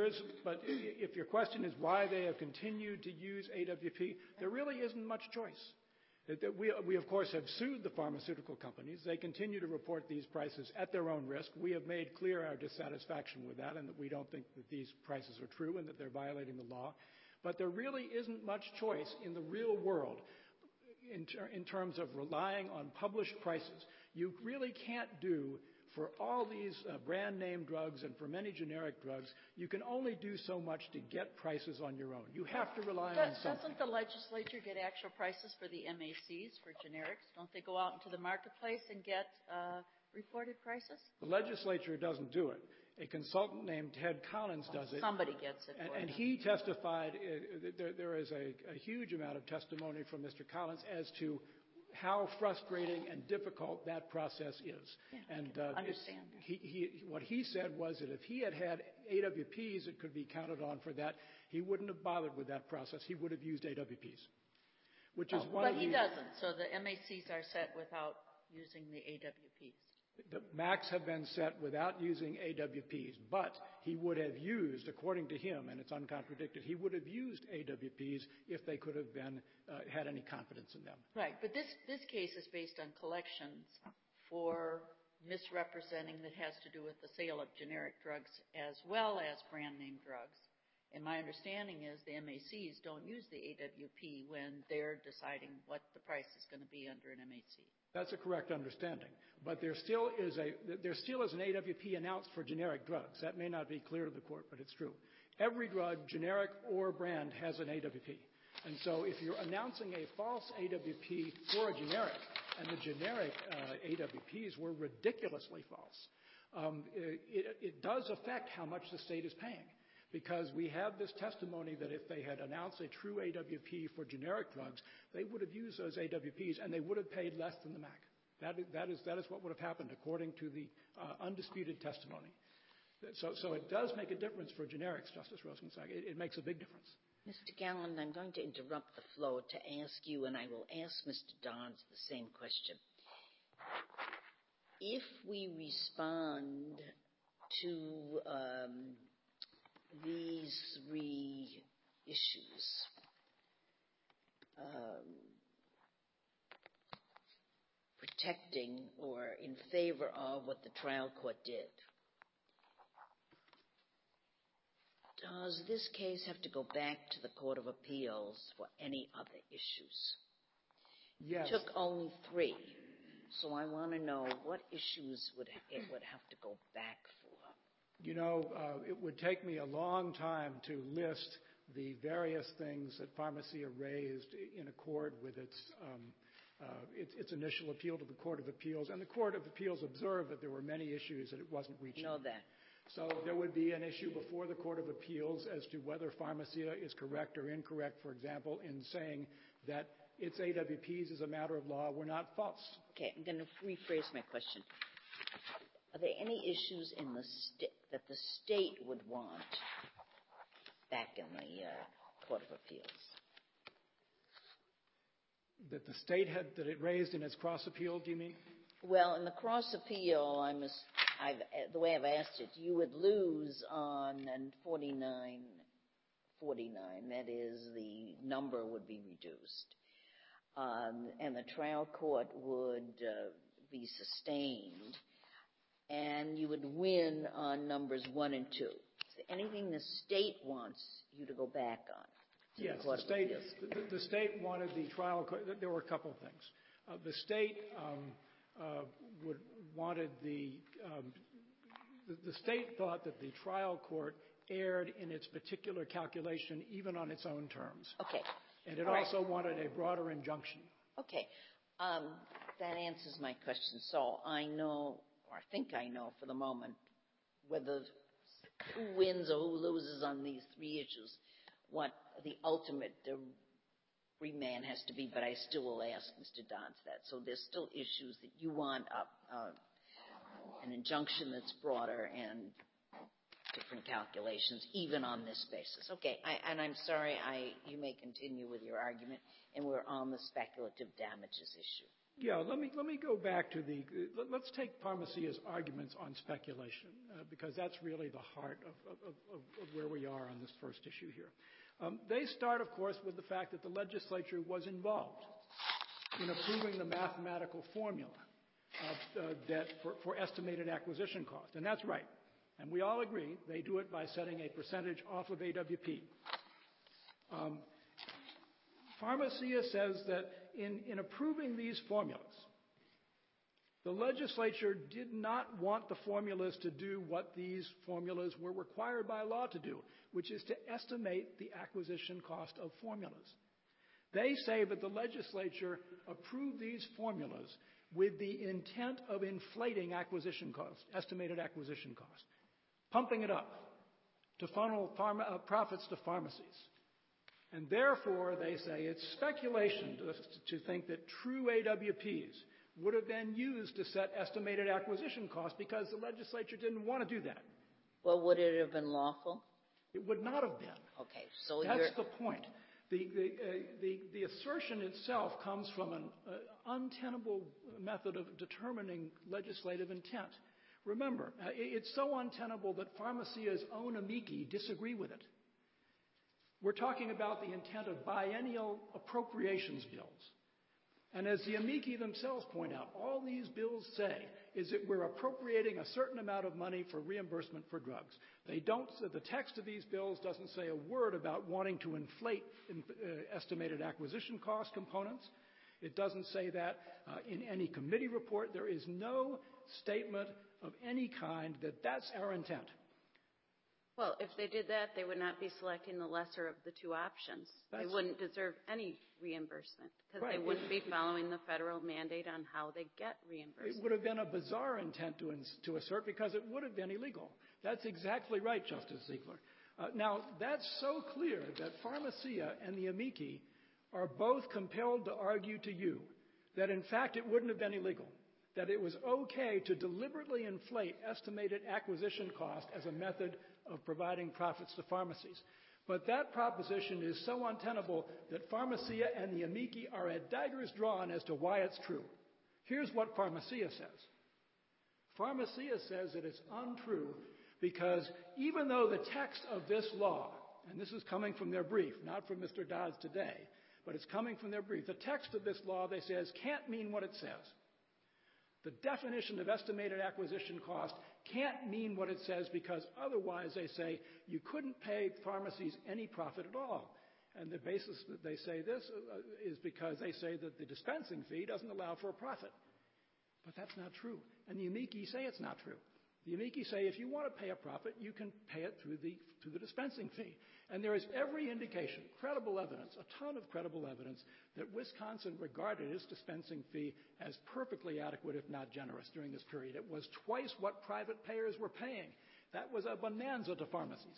if your question is why they have continued to use AWP, there really isn't much choice. We, of course, have sued the pharmaceutical companies. They continue to report these prices at their own risk. We have made clear our dissatisfaction with that and that we don't think that these prices are true and that they're violating the law. But there really isn't much choice in the real world in terms of relying on published prices. You really can't do for all these brand-name drugs and for many generic drugs, you can only do so much to get prices on your own. You have to rely on something. Doesn't the legislature get actual prices for the MACs, for generics? Don't they go out into the marketplace and get reported prices? The legislature doesn't do it. A consultant named Ted Collins does it. Somebody gets it. And he testified, there is a huge amount of testimony from Mr. Collins as to how frustrating and difficult that process is. Yeah, and understand. What he said was that if he had AWPs that could be counted on for that, he wouldn't have bothered with that process. He would have used AWPs, which is one of the... But he doesn't. So the MACs are set without using the AWPs. The MACs have been set without using AWPs, but he would have used, according to him, and it's uncontradicted, he would have used AWPs if they could have been had any confidence in them. Right, but this case is based on collections for misrepresenting that has to do with the sale of generic drugs as well as brand name drugs. And my understanding is the MACs don't use the AWP when they're deciding what the price is going to be under an MAC. That's a correct understanding. But there still is an AWP announced for generic drugs. That may not be clear to the court, but it's true. Every drug, generic or brand, has an AWP. And so if you're announcing a false AWP for a generic, and the generic AWPs were ridiculously false, it does affect how much the state is paying. Because we have this testimony that if they had announced a true AWP for generic drugs, they would have used those AWPs and they would have paid less than the MAC. That is what would have happened according to the undisputed testimony. So it does make a difference for generics, Justice Rosenkranz. It makes a big difference. Mr. Gallen, I'm going to interrupt the flow to ask you, and I will ask Mr. Dodds the same question. If we respond to these three issues, protecting or in favor of what the trial court did, does this case have to go back to the Court of Appeals for any other issues? Yes. It took only 3, so I want to know what issues it would have to go back for. You know, it would take me a long time to list the various things that Pharmacia raised in accord with its initial appeal to the Court of Appeals. And the Court of Appeals observed that there were many issues that it wasn't reaching. Know that. So there would be an issue before the Court of Appeals as to whether Pharmacia is correct or incorrect, for example, in saying that its AWPs as a matter of law were not false. Okay, I'm going to rephrase my question. Are there any issues in that the state would want back in the Court of Appeals? That the state that it raised in its cross appeal, do you mean? Well, in the cross appeal, the way I've asked it, you would lose on 49. That is, the number would be reduced, and the trial court would be sustained. And you would win on numbers 1 and 2. Is there anything the state wants you to go back on? Yes, the state wanted the trial court. There were a couple of things. The state the state thought that the trial court erred in its particular calculation, even on its own terms. Okay. And it also wanted a broader injunction. Okay. That answers my question. So I know, or I think I know for the moment, whether who wins or who loses on these 3 issues, what the ultimate remand has to be, but I still will ask Mr. Dodds that. So there's still issues that you want an injunction that's broader and different calculations, even on this basis. Okay, and I'm sorry, you may continue with your argument, and we're on the speculative damages issue. Yeah, let me go back to let's take Pharmacia's arguments on speculation, because that's really the heart of where we are on this first issue here. They start, of course, with the fact that the legislature was involved in approving the mathematical formula for estimated acquisition cost, and that's right. And we all agree they do it by setting a percentage off of AWP. Pharmacia says that in approving these formulas, the legislature did not want the formulas to do what these formulas were required by law to do, which is to estimate the acquisition cost of formulas. They say that the legislature approved these formulas with the intent of inflating acquisition cost, estimated acquisition cost, pumping it up to funnel profits to pharmacies. And therefore, they say it's speculation to think that true AWPs would have been used to set estimated acquisition costs because the legislature didn't want to do that. Well, would it have been lawful? It would not have been. Okay, so That's the point. The assertion itself comes from an untenable method of determining legislative intent. Remember, it's so untenable that Pharmacia's own amici disagree with it. We're talking about the intent of biennial appropriations bills. And as the amici themselves point out, all these bills say is that we're appropriating a certain amount of money for reimbursement for drugs. The text of these bills doesn't say a word about wanting to inflate estimated acquisition cost components. It doesn't say that in any committee report. There is no statement of any kind that that's our intent. Well, if they did that, they would not be selecting the lesser of the two options. They wouldn't deserve any reimbursement because they wouldn't be following the federal mandate on how they get reimbursement. It would have been a bizarre intent to assert because it would have been illegal. That's exactly right, Justice Ziegler. Now, that's so clear that Pharmacia and the amici are both compelled to argue to you that, in fact, it wouldn't have been illegal, that it was okay to deliberately inflate estimated acquisition cost as a method of providing profits to pharmacies. But that proposition is so untenable that Pharmacia and the amici are at daggers drawn as to why it's true. Here's what Pharmacia says. Pharmacia says that it's untrue because even though the text of this law, and this is coming from their brief, not from Mr. Dodds today, but it's coming from their brief, the text of this law, they say, can't mean what it says. The definition of estimated acquisition cost can't mean what it says because otherwise, they say, you couldn't pay pharmacies any profit at all. And the basis that they say this is because they say that the dispensing fee doesn't allow for a profit. But that's not true. And the amici say it's not true. The amici say if you want to pay a profit, you can pay it through the dispensing fee. And there is every indication, credible evidence, a ton of credible evidence, that Wisconsin regarded its dispensing fee as perfectly adequate, if not generous, during this period. It was twice what private payers were paying. That was a bonanza to pharmacies.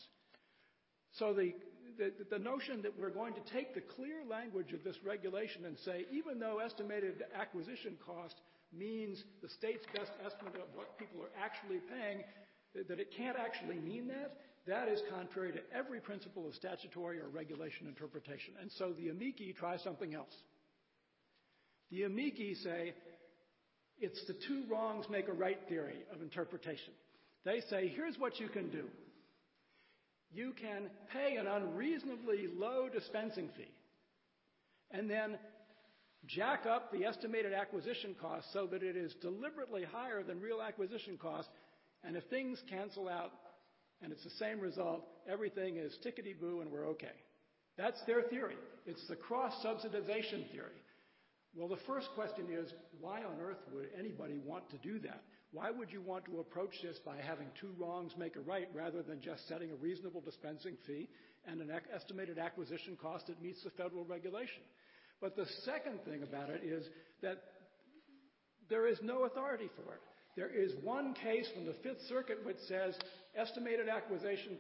So the notion that we're going to take the clear language of this regulation and say, even though estimated acquisition cost means the state's best estimate of what people are actually paying, that it can't actually mean that, that is contrary to every principle of statutory or regulation interpretation. And so the amici try something else. The amici say it's the two wrongs make a right theory of interpretation. They say, here's what you can do. You can pay an unreasonably low dispensing fee and then jack up the estimated acquisition cost so that it is deliberately higher than real acquisition cost, and if things cancel out and it's the same result, everything is tickety-boo and we're okay. That's their theory. It's the cross-subsidization theory. Well, the first question is, why on earth would anybody want to do that? Why would you want to approach this by having two wrongs make a right rather than just setting a reasonable dispensing fee and an estimated acquisition cost that meets the federal regulation? But the second thing about it is that there is no authority for it. There is one case from the Fifth Circuit which says estimated acquisition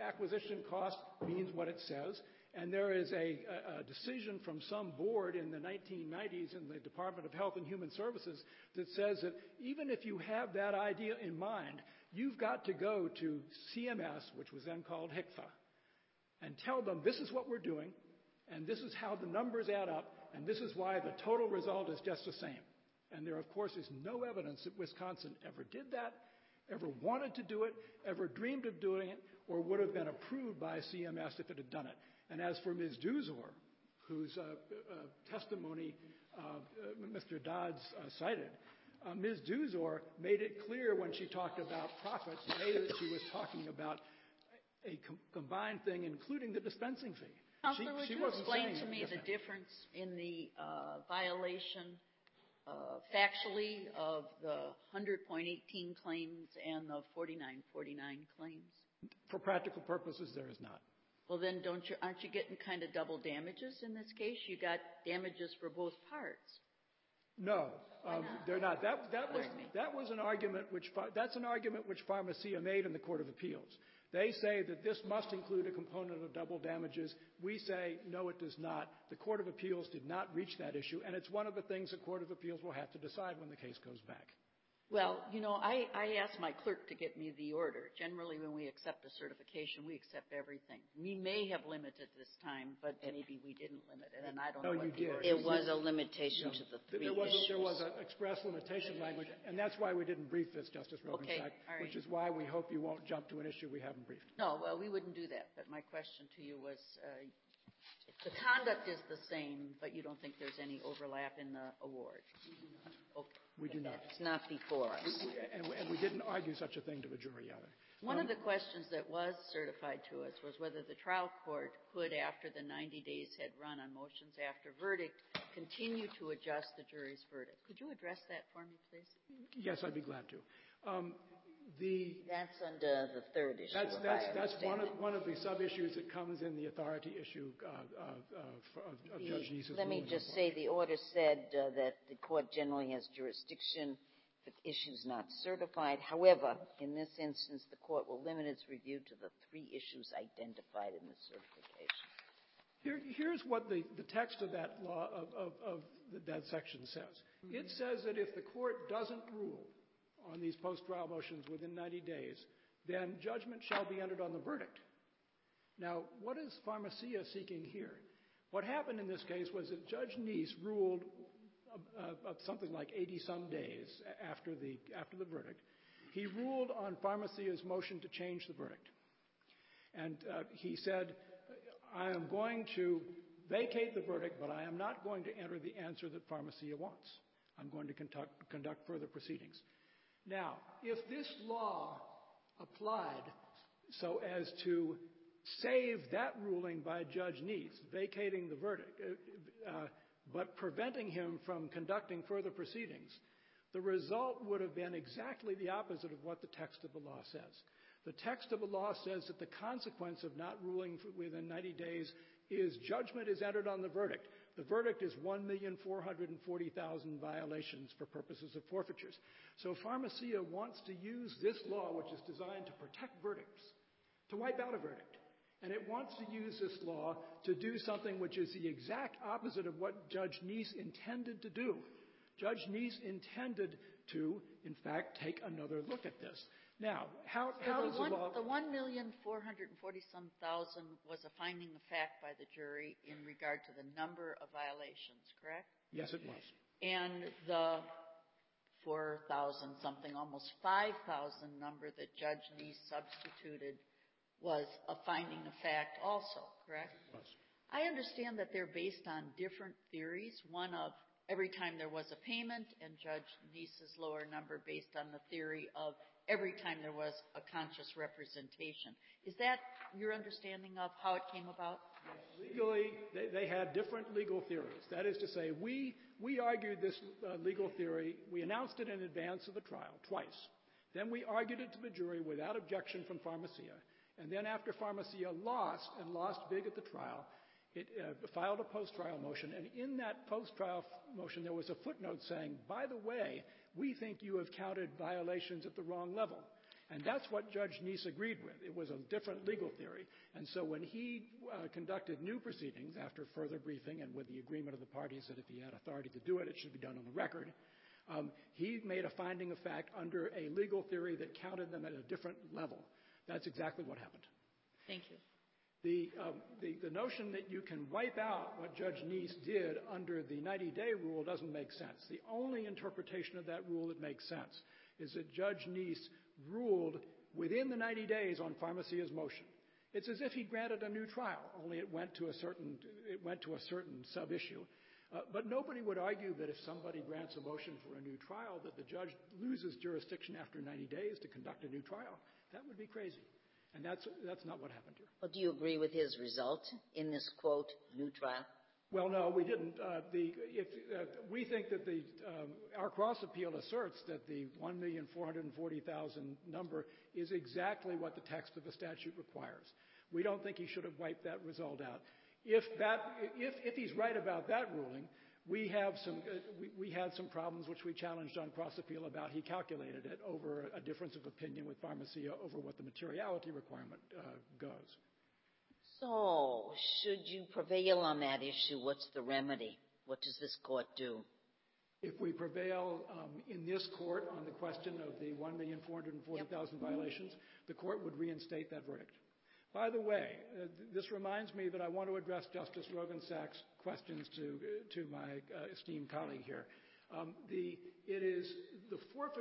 cost means what it says, and there is a decision from some board in the 1990s in the Department of Health and Human Services that says that even if you have that idea in mind, you've got to go to CMS, which was then called HCFA, and tell them this is what we're doing, and this is how the numbers add up, and this is why the total result is just the same. And there, of course, is no evidence that Wisconsin ever did that, ever wanted to do it, ever dreamed of doing it, or would have been approved by CMS if it had done it. And as for Ms. Duzor, whose testimony Mr. Dodds cited, Ms. Duzor made it clear when she talked about profits, that she was talking about a combined thing, including the dispensing fee. Counselor, would you explain to me the difference in the violation factually of the 100.18 claims and the 49.49 claims? For practical purposes, there is not. Well, then aren't you getting kind of double damages in this case? You got damages for both parts. No, not? they're not. That was an argument that's an argument which Pharmacia made in the Court of Appeals. They say that this must include a component of double damages. We say, no, it does not. The Court of Appeals did not reach that issue, and it's one of the things the Court of Appeals will have to decide when the case goes back. Well, I asked my clerk to get me the order. Generally, when we accept a certification, we accept everything. We may have limited this time, but maybe we didn't limit it, and I don't know what the order is. It was a limitation to the three issues. There was an express limitation language, and that's why we didn't brief this, Justice Rogensack, all right. which is why we hope you won't jump to an issue we haven't briefed. No, well, we wouldn't do that. But my question to you was, the conduct is the same, but you don't think there's any overlap in the award? Okay. We do not. It's not before us. And we didn't argue such a thing to a jury either. One of the questions that was certified to us was whether the trial court could, after the 90 days had run on motions after verdict, continue to adjust the jury's verdict. Could you address that for me, please? Yes, I'd be glad to. That's under the third issue. That's one of the sub-issues that comes in the authority issue of Judge Neese's Let me ruling. just say the order said that the court generally has jurisdiction for issues not certified. However, in this instance, the court will limit its review to the three issues identified in the certification. Here's what the text of that law of that section says. Mm-hmm. It says that if the court doesn't rule on these post-trial motions within 90 days, then judgment shall be entered on the verdict. Now, what is Pharmacia seeking here? What happened in this case was that Judge Neese ruled something like 80-some days after the verdict. He ruled on Pharmacia's motion to change the verdict. And he said, I am going to vacate the verdict, but I am not going to enter the answer that Pharmacia wants. I'm going to conduct further proceedings. Now, if this law applied so as to save that ruling by Judge Neese, vacating the verdict, but preventing him from conducting further proceedings, the result would have been exactly the opposite of what the text of the law says. The text of the law says that the consequence of not ruling within 90 days is judgment is entered on the verdict. The verdict is 1,440,000 violations for purposes of forfeitures. So Pharmacia wants to use this law, which is designed to protect verdicts, to wipe out a verdict. And it wants to use this law to do something which is the exact opposite of what Judge Neese intended to do. Judge Neese intended to, in fact, take another look at this. Now, how does the law... The 1,440,000 was a finding of fact by the jury in regard to the number of violations, correct? Yes, it was. And the 4,000 something, almost 5,000 number that Judge Neese substituted was a finding of fact also, correct? It was. I understand that they're based on different theories. One of every time there was a payment, and Judge Neese's lower number based on the theory of every time there was a conscious representation. Is that your understanding of how it came about? Yes. Legally, they had different legal theories. That is to say, we argued this legal theory. We announced it in advance of the trial twice. Then we argued it to the jury without objection from Pharmacia. And then after Pharmacia lost big at the trial, it filed a post-trial motion. And in that post-trial motion, there was a footnote saying, by the way, we think you have counted violations at the wrong level. And that's what Judge Neese agreed with. It was a different legal theory. And so when he conducted new proceedings after further briefing and with the agreement of the parties that if he had authority to do it, it should be done on the record, he made a finding of fact under a legal theory that counted them at a different level. That's exactly what happened. Thank you. The notion that you can wipe out what Judge Neese did under the 90-day rule doesn't make sense. The only interpretation of that rule that makes sense is that Judge Neese ruled within the 90 days on Pharmacia's motion. It's as if he granted a new trial, only it went to a certain sub-issue. But nobody would argue that if somebody grants a motion for a new trial that the judge loses jurisdiction after 90 days to conduct a new trial. That would be crazy. And that's not what happened here. Well, do you agree with his result in this, quote, new trial? Well, no, we didn't. We think that our cross-appeal asserts that the 1,440,000 number is exactly what the text of the statute requires. We don't think he should have wiped that result out. If he's right about that ruling, We had some problems which we challenged on cross appeal about. He calculated it over a difference of opinion with Pharmacia over what the materiality requirement goes. So, should you prevail on that issue, what's the remedy? What does this court do? If we prevail in this court on the question of the 1,440,000 violations, the court would reinstate that verdict. By the way, this reminds me that I want to address Justice Roggensack's questions to my esteemed colleague here. It is the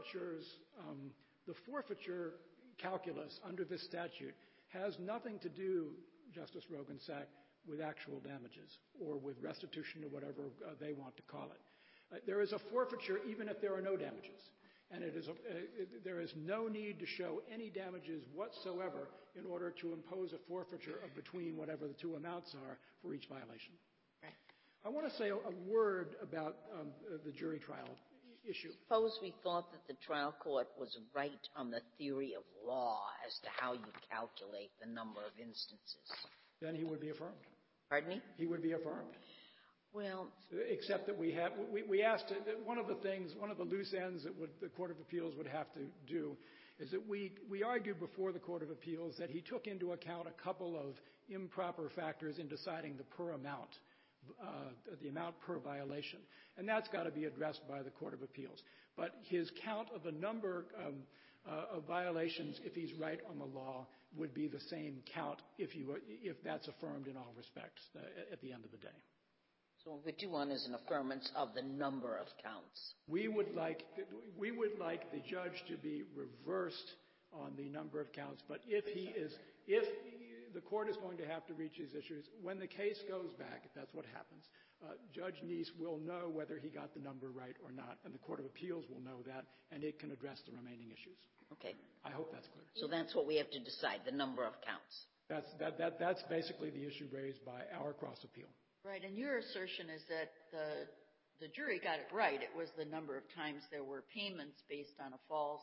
forfeiture calculus under this statute has nothing to do, Justice Roggensack, with actual damages or with restitution or whatever they want to call it. There is a forfeiture even if there are no damages. And there is no need to show any damages whatsoever in order to impose a forfeiture of between whatever the two amounts are for each violation. Right. I want to say a word about the jury trial issue. Suppose we thought that the trial court was right on the theory of law as to how you calculate the number of instances. Then he would be affirmed. Pardon me? He would be affirmed. Well, except that we asked one of the loose ends that the Court of Appeals would have to do is that we argued before the Court of Appeals that he took into account a couple of improper factors in deciding the amount per violation, and that's got to be addressed by the Court of Appeals. But his count of the number of violations, if he's right on the law, would be the same count if that's affirmed in all respects at the end of the day. So what you want is an affirmance of the number of counts. We would like the judge to be reversed on the number of counts, but if the court is going to have to reach these issues, when the case goes back, if that's what happens, Judge Neese will know whether he got the number right or not, and the Court of Appeals will know that, and it can address the remaining issues. Okay. I hope that's clear. So that's what we have to decide, the number of counts. That's basically the issue raised by our cross appeal. Right, and your assertion is that the jury got it right. It was the number of times there were payments based on a false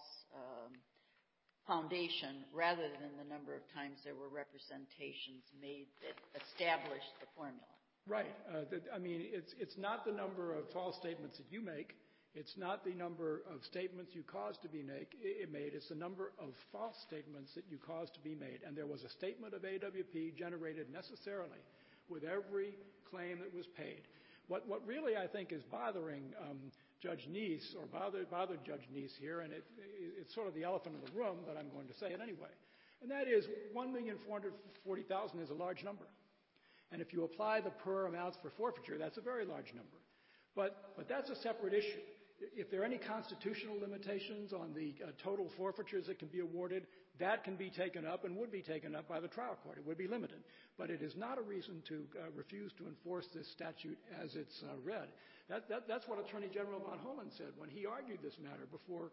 foundation rather than the number of times there were representations made that established the formula. Right. It's not the number of false statements that you make. It's not the number of statements you caused to be made. It's the number of false statements that you caused to be made. And there was a statement of AWP generated necessarily with every claim that was paid. What really I think is bothering Judge Neese, or bothered Judge Neese here, and it's sort of the elephant in the room, but I'm going to say it anyway, and that is 1,440,000 is a large number. And if you apply the per amounts for forfeiture, that's a very large number. But that's a separate issue. If there are any constitutional limitations on the total forfeitures that can be awarded, that can be taken up and would be taken up by the trial court. It would be limited. But it is not a reason to refuse to enforce this statute as it's read. That's what Attorney General Von Hollen said when he argued this matter before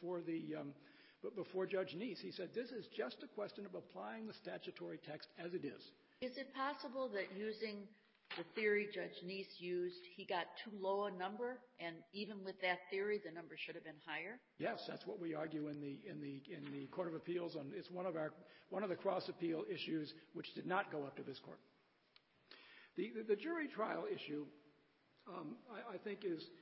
Judge Neese. He said, this is just a question of applying the statutory text as it is. Is it possible that using the theory Judge Neese used, he got too low a number, and even with that theory, the number should have been higher? Yes, that's what we argue in the Court of Appeals. It's one of the cross appeal issues which did not go up to this court. The jury trial issue, I think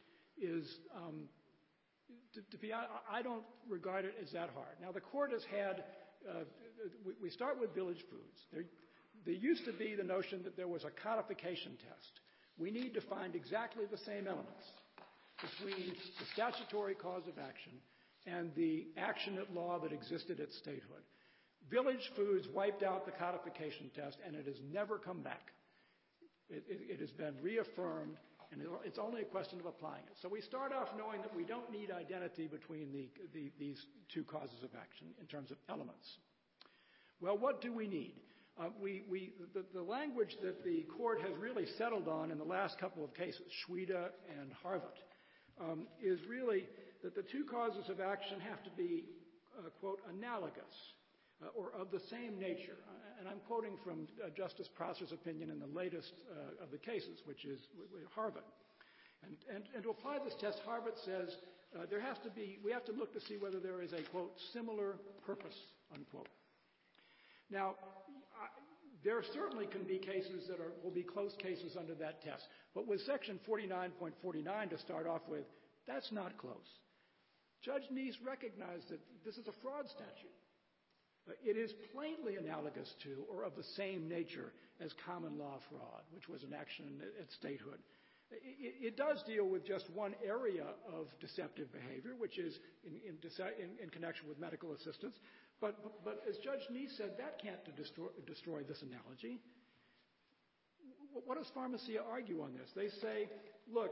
I don't regard it as that hard. Now the court has had. We start with Village Foods. There used to be the notion that there was a codification test. We need to find exactly the same elements between the statutory cause of action and the action at law that existed at statehood. Village Foods wiped out the codification test, and it has never come back. It has been reaffirmed, and it's only a question of applying it. So we start off knowing that we don't need identity between these two causes of action in terms of elements. Well, what do we need? The language that the court has really settled on in the last couple of cases, Schweda and Harvard, is really that the two causes of action have to be, quote, analogous or of the same nature. And I'm quoting from Justice Prosser's opinion in the latest of the cases, which is Harvard. And to apply this test, Harvard says we have to look to see whether there is a, quote, similar purpose, unquote. Now, There certainly can be cases that will be close cases under that test. But with Section 49.49 to start off with, that's not close. Judge Neese recognized that this is a fraud statute. It is plainly analogous to or of the same nature as common law fraud, which was an action at statehood. It does deal with just one area of deceptive behavior, which is in connection with medical assistance. But as Judge Neese said, that can't destroy this analogy. What does Pharmacia argue on this? They say, look,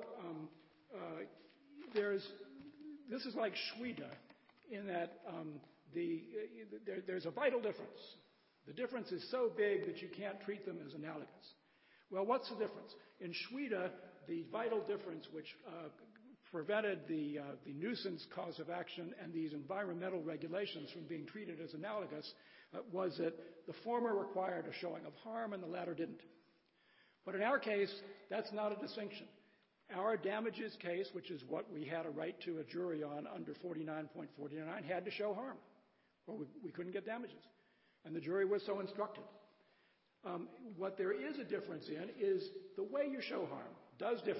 this is like Shweta in that there's a vital difference. The difference is so big that you can't treat them as analogous. Well, what's the difference? In Shweta, the vital difference which prevented the nuisance cause of action and these environmental regulations from being treated as analogous was that the former required a showing of harm and the latter didn't. But in our case, that's not a distinction. Our damages case, which is what we had a right to a jury on under 49.49, had to show harm, or we couldn't get damages. And the jury was so instructed. What there is a difference in is the way you show harm does differ.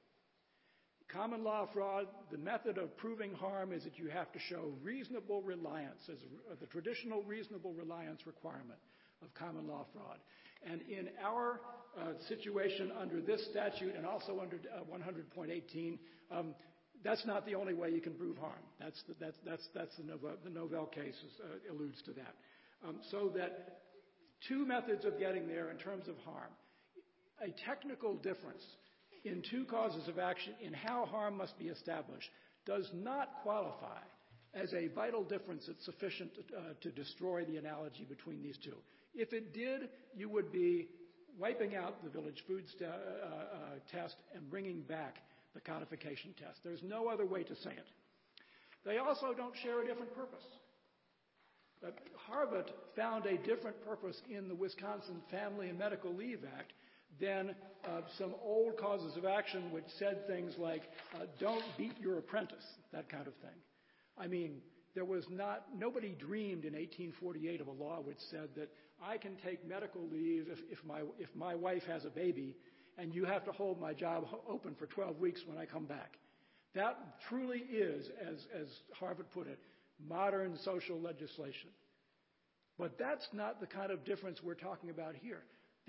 Common law fraud, the method of proving harm is that you have to show reasonable reliance, as the traditional reasonable reliance requirement of common law fraud. And in our situation under this statute and also under 100.18, that's not the only way you can prove harm. That's the Novell case alludes to that. So that two methods of getting there in terms of harm. A technical difference in two causes of action in how harm must be established does not qualify as a vital difference that's sufficient to destroy the analogy between these two. If it did, you would be wiping out the village foods test and bringing back the codification test. There's no other way to say it. They also don't share a different purpose. Harvard found a different purpose in the Wisconsin Family and Medical Leave Act than some old causes of action which said things like, don't beat your apprentice, that kind of thing. I mean, nobody dreamed in 1848 of a law which said that I can take medical leave if my wife has a baby and you have to hold my job open for 12 weeks when I come back. That truly is, as Harvard put it, modern social legislation. But that's not the kind of difference we're talking about here.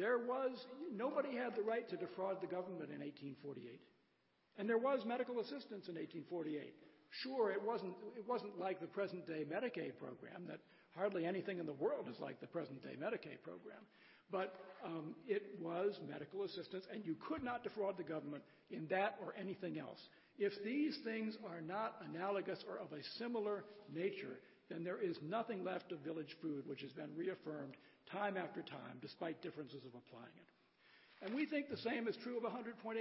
Nobody had the right to defraud the government in 1848. And there was medical assistance in 1848. Sure, it wasn't like the present-day Medicaid program, that hardly anything in the world is like the present-day Medicaid program. But it was medical assistance, and you could not defraud the government in that or anything else. If these things are not analogous or of a similar nature, then there is nothing left of village food, which has been reaffirmed time after time, despite differences of applying it. And we think the same is true of 100.18.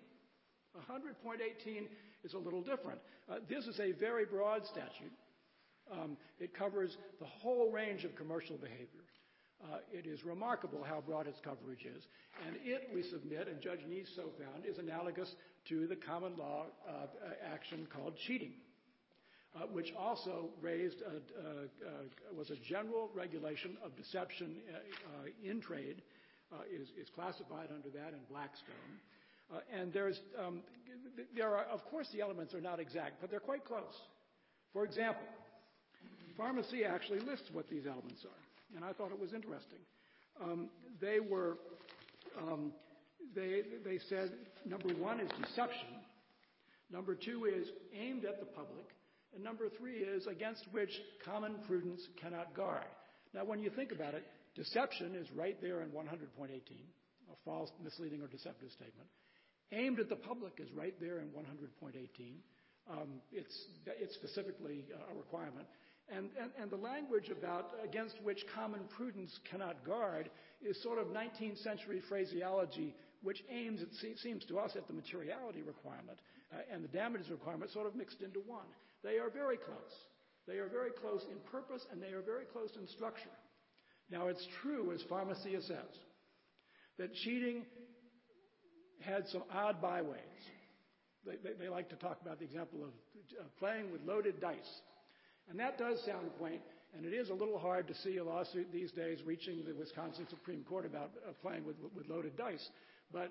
100.18 is a little different. This is a very broad statute. It covers the whole range of commercial behavior. It is remarkable how broad its coverage is. And it, we submit, and Judge Neese so found, is analogous to the common law action called cheating, which also was a general regulation of deception in trade, is classified under that in Blackstone. And there are, of course, the elements are not exact, but they're quite close. For example, pharmacy actually lists what these elements are, and I thought it was interesting. They said number one is deception, number two is aimed at the public, and number three is against which common prudence cannot guard. Now, when you think about it, deception is right there in 100.18, a false, misleading, or deceptive statement. Aimed at the public is right there in 100.18. It's specifically a requirement. And the language about against which common prudence cannot guard is sort of 19th century phraseology, which aims, it seems to us, at the materiality requirement and the damages requirement sort of mixed into one. They are very close. They are very close in purpose, and they are very close in structure. Now, it's true, as Pharmacia says, that cheating had some odd byways. They like to talk about the example of playing with loaded dice. And that does sound quaint, and it is a little hard to see a lawsuit these days reaching the Wisconsin Supreme Court about playing with loaded dice. But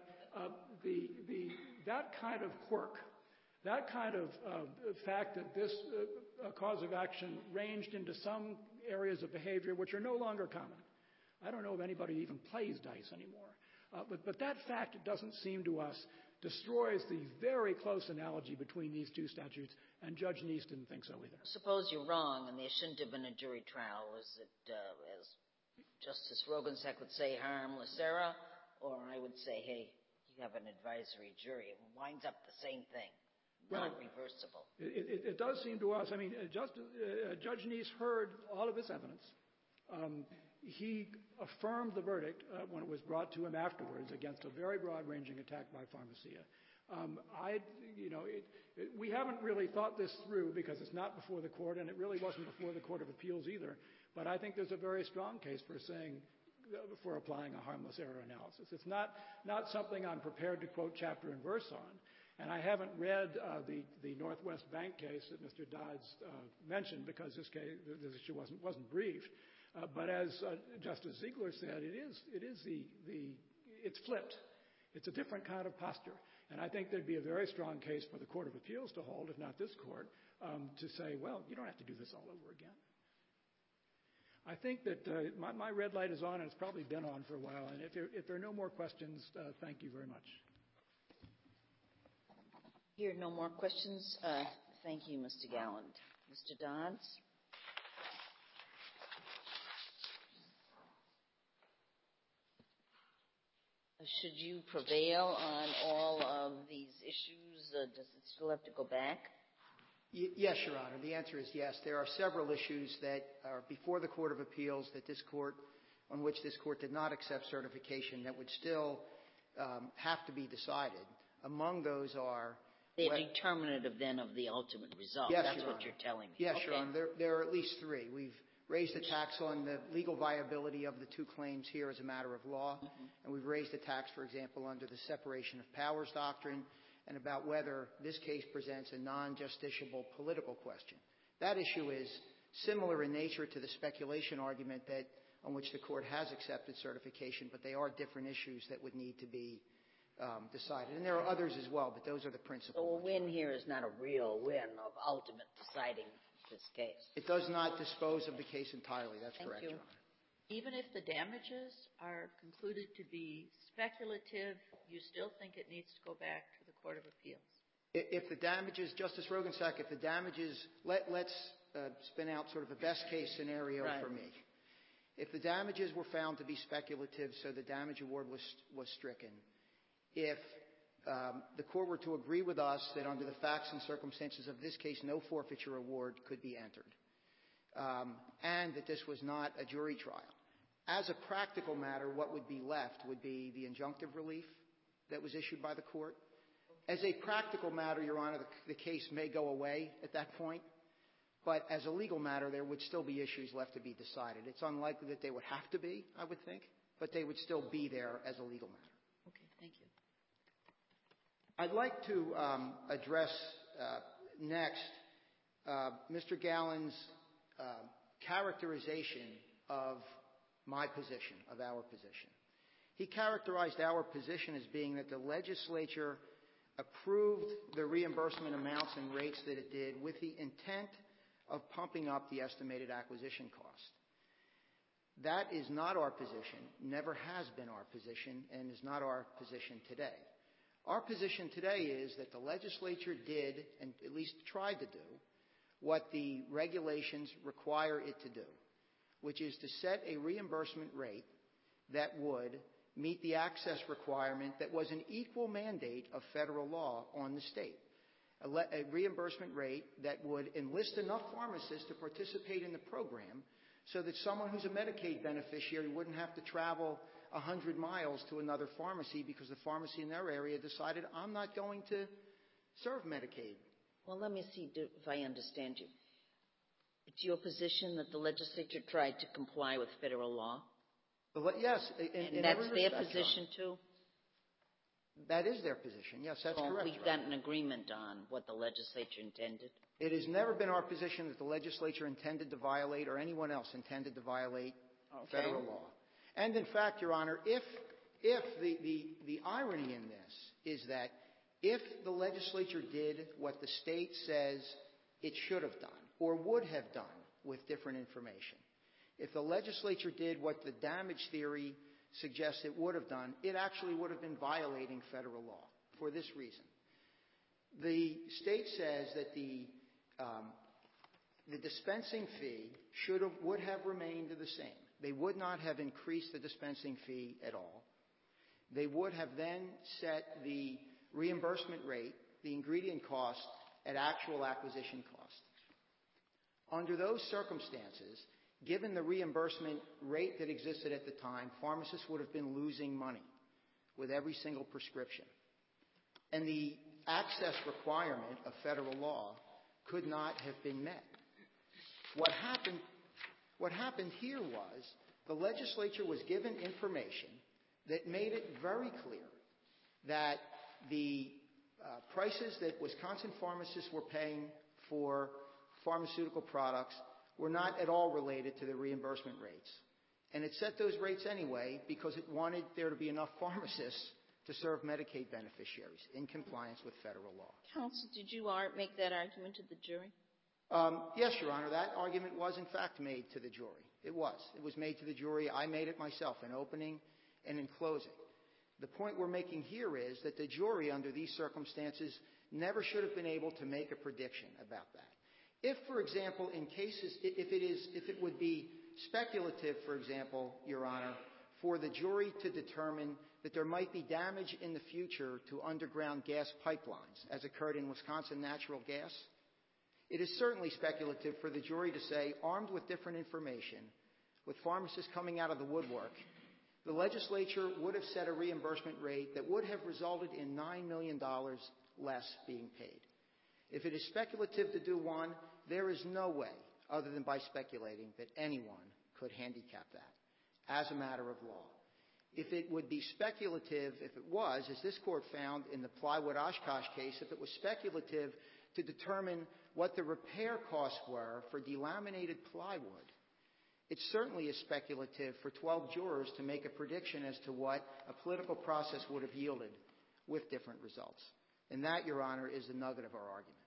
that kind of quirk, that kind of fact that this cause of action ranged into some areas of behavior which are no longer common. I don't know if anybody even plays dice anymore. But that fact, it doesn't seem to us, destroys the very close analogy between these two statutes, and Judge Neese didn't think so either. Suppose you're wrong and there shouldn't have been a jury trial. Is it, as Justice Roggensack would say, harmless error? Or I would say, hey, you have an advisory jury. It winds up the same thing, not reversible. It does seem to us, I mean, Judge Neese heard all of this evidence. He affirmed the verdict when it was brought to him afterwards against a very broad-ranging attack by Pharmacia. We haven't really thought this through because it's not before the court, and it really wasn't before the Court of Appeals either. But I think there's a very strong case for applying a harmless error analysis. It's not something I'm prepared to quote chapter and verse on. And I haven't read the Northwest Bank case that Mr. Dodds mentioned because this issue wasn't briefed. But as Justice Ziegler said, it's flipped. It's a different kind of posture. And I think there'd be a very strong case for the Court of Appeals to hold, if not this court, to say, well, you don't have to do this all over again. I think that my red light is on, and it's probably been on for a while. And if there are no more questions, thank you very much. Here, no more questions. Thank you, Mr. Gallant. Mr. Dodds? Should you prevail on all of these issues, does it still have to go back? Yes, Your Honor. The answer is yes. There are several issues that are before the Court of Appeals on which this court did not accept certification that would still have to be decided. Among those are... They're determinative then of the ultimate result. Yes, That's Your what Honor. You're telling me. Yes, okay. Your Honor. There are at least three. We've raised a tax on the legal viability of the two claims here as a matter of law, and we've raised a tax, for example, under the separation of powers doctrine, and about whether this case presents a non-justiciable political question. That issue is similar in nature to the speculation argument on which the court has accepted certification, but they are different issues that would need to be decided. And there are others as well, but those are the principal So a ones. win here is not a real win of ultimate deciding this case. It does not dispose of the case entirely. That's Thank correct, you. Your Honor. Even if the damages are concluded to be speculative, you still think it needs to go back to the Court of Appeals? If the damages, Justice Roggensack, if the damages, let's spin out sort of a best case scenario for me. If the damages were found to be speculative, so the damage award was stricken, if the court were to agree with us that under the facts and circumstances of this case, no forfeiture award could be entered, and that this was not a jury trial, as a practical matter, what would be left would be the injunctive relief that was issued by the court. As a practical matter, Your Honor, the case may go away at that point, but as a legal matter, there would still be issues left to be decided. It's unlikely that they would have to be, I would think, but they would still be there as a legal matter. Okay, thank you. I'd like to address next Mr. Gallen's characterization of my position, of our position. He characterized our position as being that the legislature approved the reimbursement amounts and rates that it did with the intent of pumping up the estimated acquisition cost. That is not our position, never has been our position, and is not our position today. Our position today is that the legislature did, and at least tried to do, what the regulations require it to do, which is to set a reimbursement rate that would meet the access requirement that was an equal mandate of federal law on the state. A reimbursement rate that would enlist enough pharmacists to participate in the program so that someone who's a Medicaid beneficiary wouldn't have to travel 100 miles to another pharmacy because the pharmacy in their area decided, I'm not going to serve Medicaid. Well, let me see if I understand you. It's your position that the legislature tried to comply with federal law? Yes. And that's their position, too? That is their position. Yes, that's correct. We've got an agreement on what the legislature intended? It has never been our position that the legislature intended to violate or anyone else intended to violate federal law. And in fact, Your Honor, if the irony in this is that if the legislature did what the state says it should have done or would have done with different information, if the legislature did what the damage theory suggests it would have done, it actually would have been violating federal law for this reason. The state says that the dispensing fee would have remained the same. They would not have increased the dispensing fee at all. They would have then set the reimbursement rate, the ingredient cost, at actual acquisition cost. Under those circumstances, given the reimbursement rate that existed at the time, pharmacists would have been losing money with every single prescription. And the access requirement of federal law could not have been met. What happened here was the legislature was given information that made it very clear that the prices that Wisconsin pharmacists were paying for pharmaceutical products were not at all related to the reimbursement rates. And it set those rates anyway because it wanted there to be enough pharmacists to serve Medicaid beneficiaries in compliance with federal law. Counsel, did you make that argument to the jury? Yes, Your Honor. That argument was, in fact, made to the jury. It was. It was made to the jury. I made it myself in opening and in closing. The point we're making here is that the jury, under these circumstances, never should have been able to make a prediction about that. If, for example, in cases, if it would be speculative, for example, Your Honor, for the jury to determine that there might be damage in the future to underground gas pipelines, as occurred in Wisconsin Natural Gas, it is certainly speculative for the jury to say, armed with different information, with pharmacists coming out of the woodwork, the legislature would have set a reimbursement rate that would have resulted in $9 million less being paid. If it is speculative to do one, there is no way, other than by speculating, that anyone could handicap that as a matter of law. If it would be speculative, if it was, as this court found in the Plywood Oshkosh case, if it was speculative to determine what the repair costs were for delaminated plywood, it certainly is speculative for 12 jurors to make a prediction as to what a political process would have yielded with different results. And that, Your Honor, is the nugget of our argument.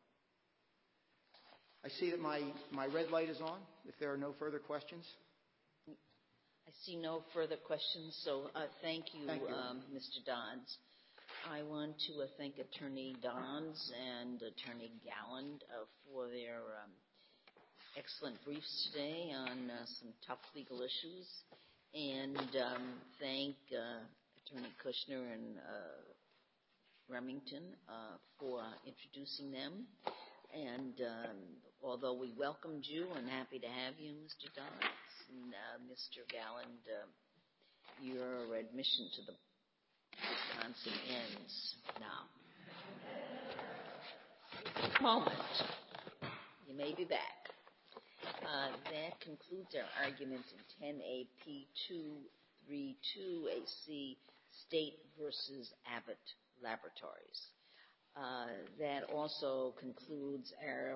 I see that my red light is on, if there are no further questions. I see no further questions, so thank you, Mr. Dodds. I want to thank Attorney Dodds and Attorney Galland for their excellent briefs today on some tough legal issues, and thank Attorney Kushner and Remington for introducing them. And although we welcomed you and happy to have you, Mr. Dodds, and Mr. Galland, your admission to the Wisconsin ends now. Moment. You may be back. That concludes our argument in 10AP 232AC State versus Abbott Laboratories. That also concludes our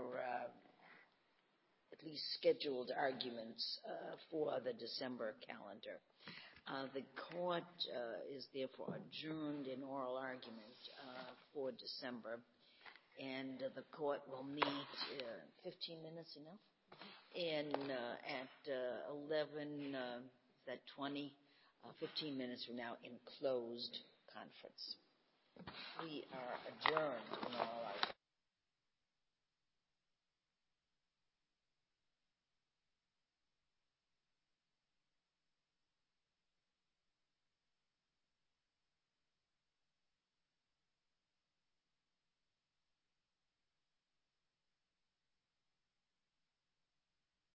at least scheduled arguments for the December calendar. The court is therefore adjourned in oral argument for December, and the court will meet 15 minutes enough? And at 11, at 20, 15 minutes from now in closed conference. We are adjourned in oral argument.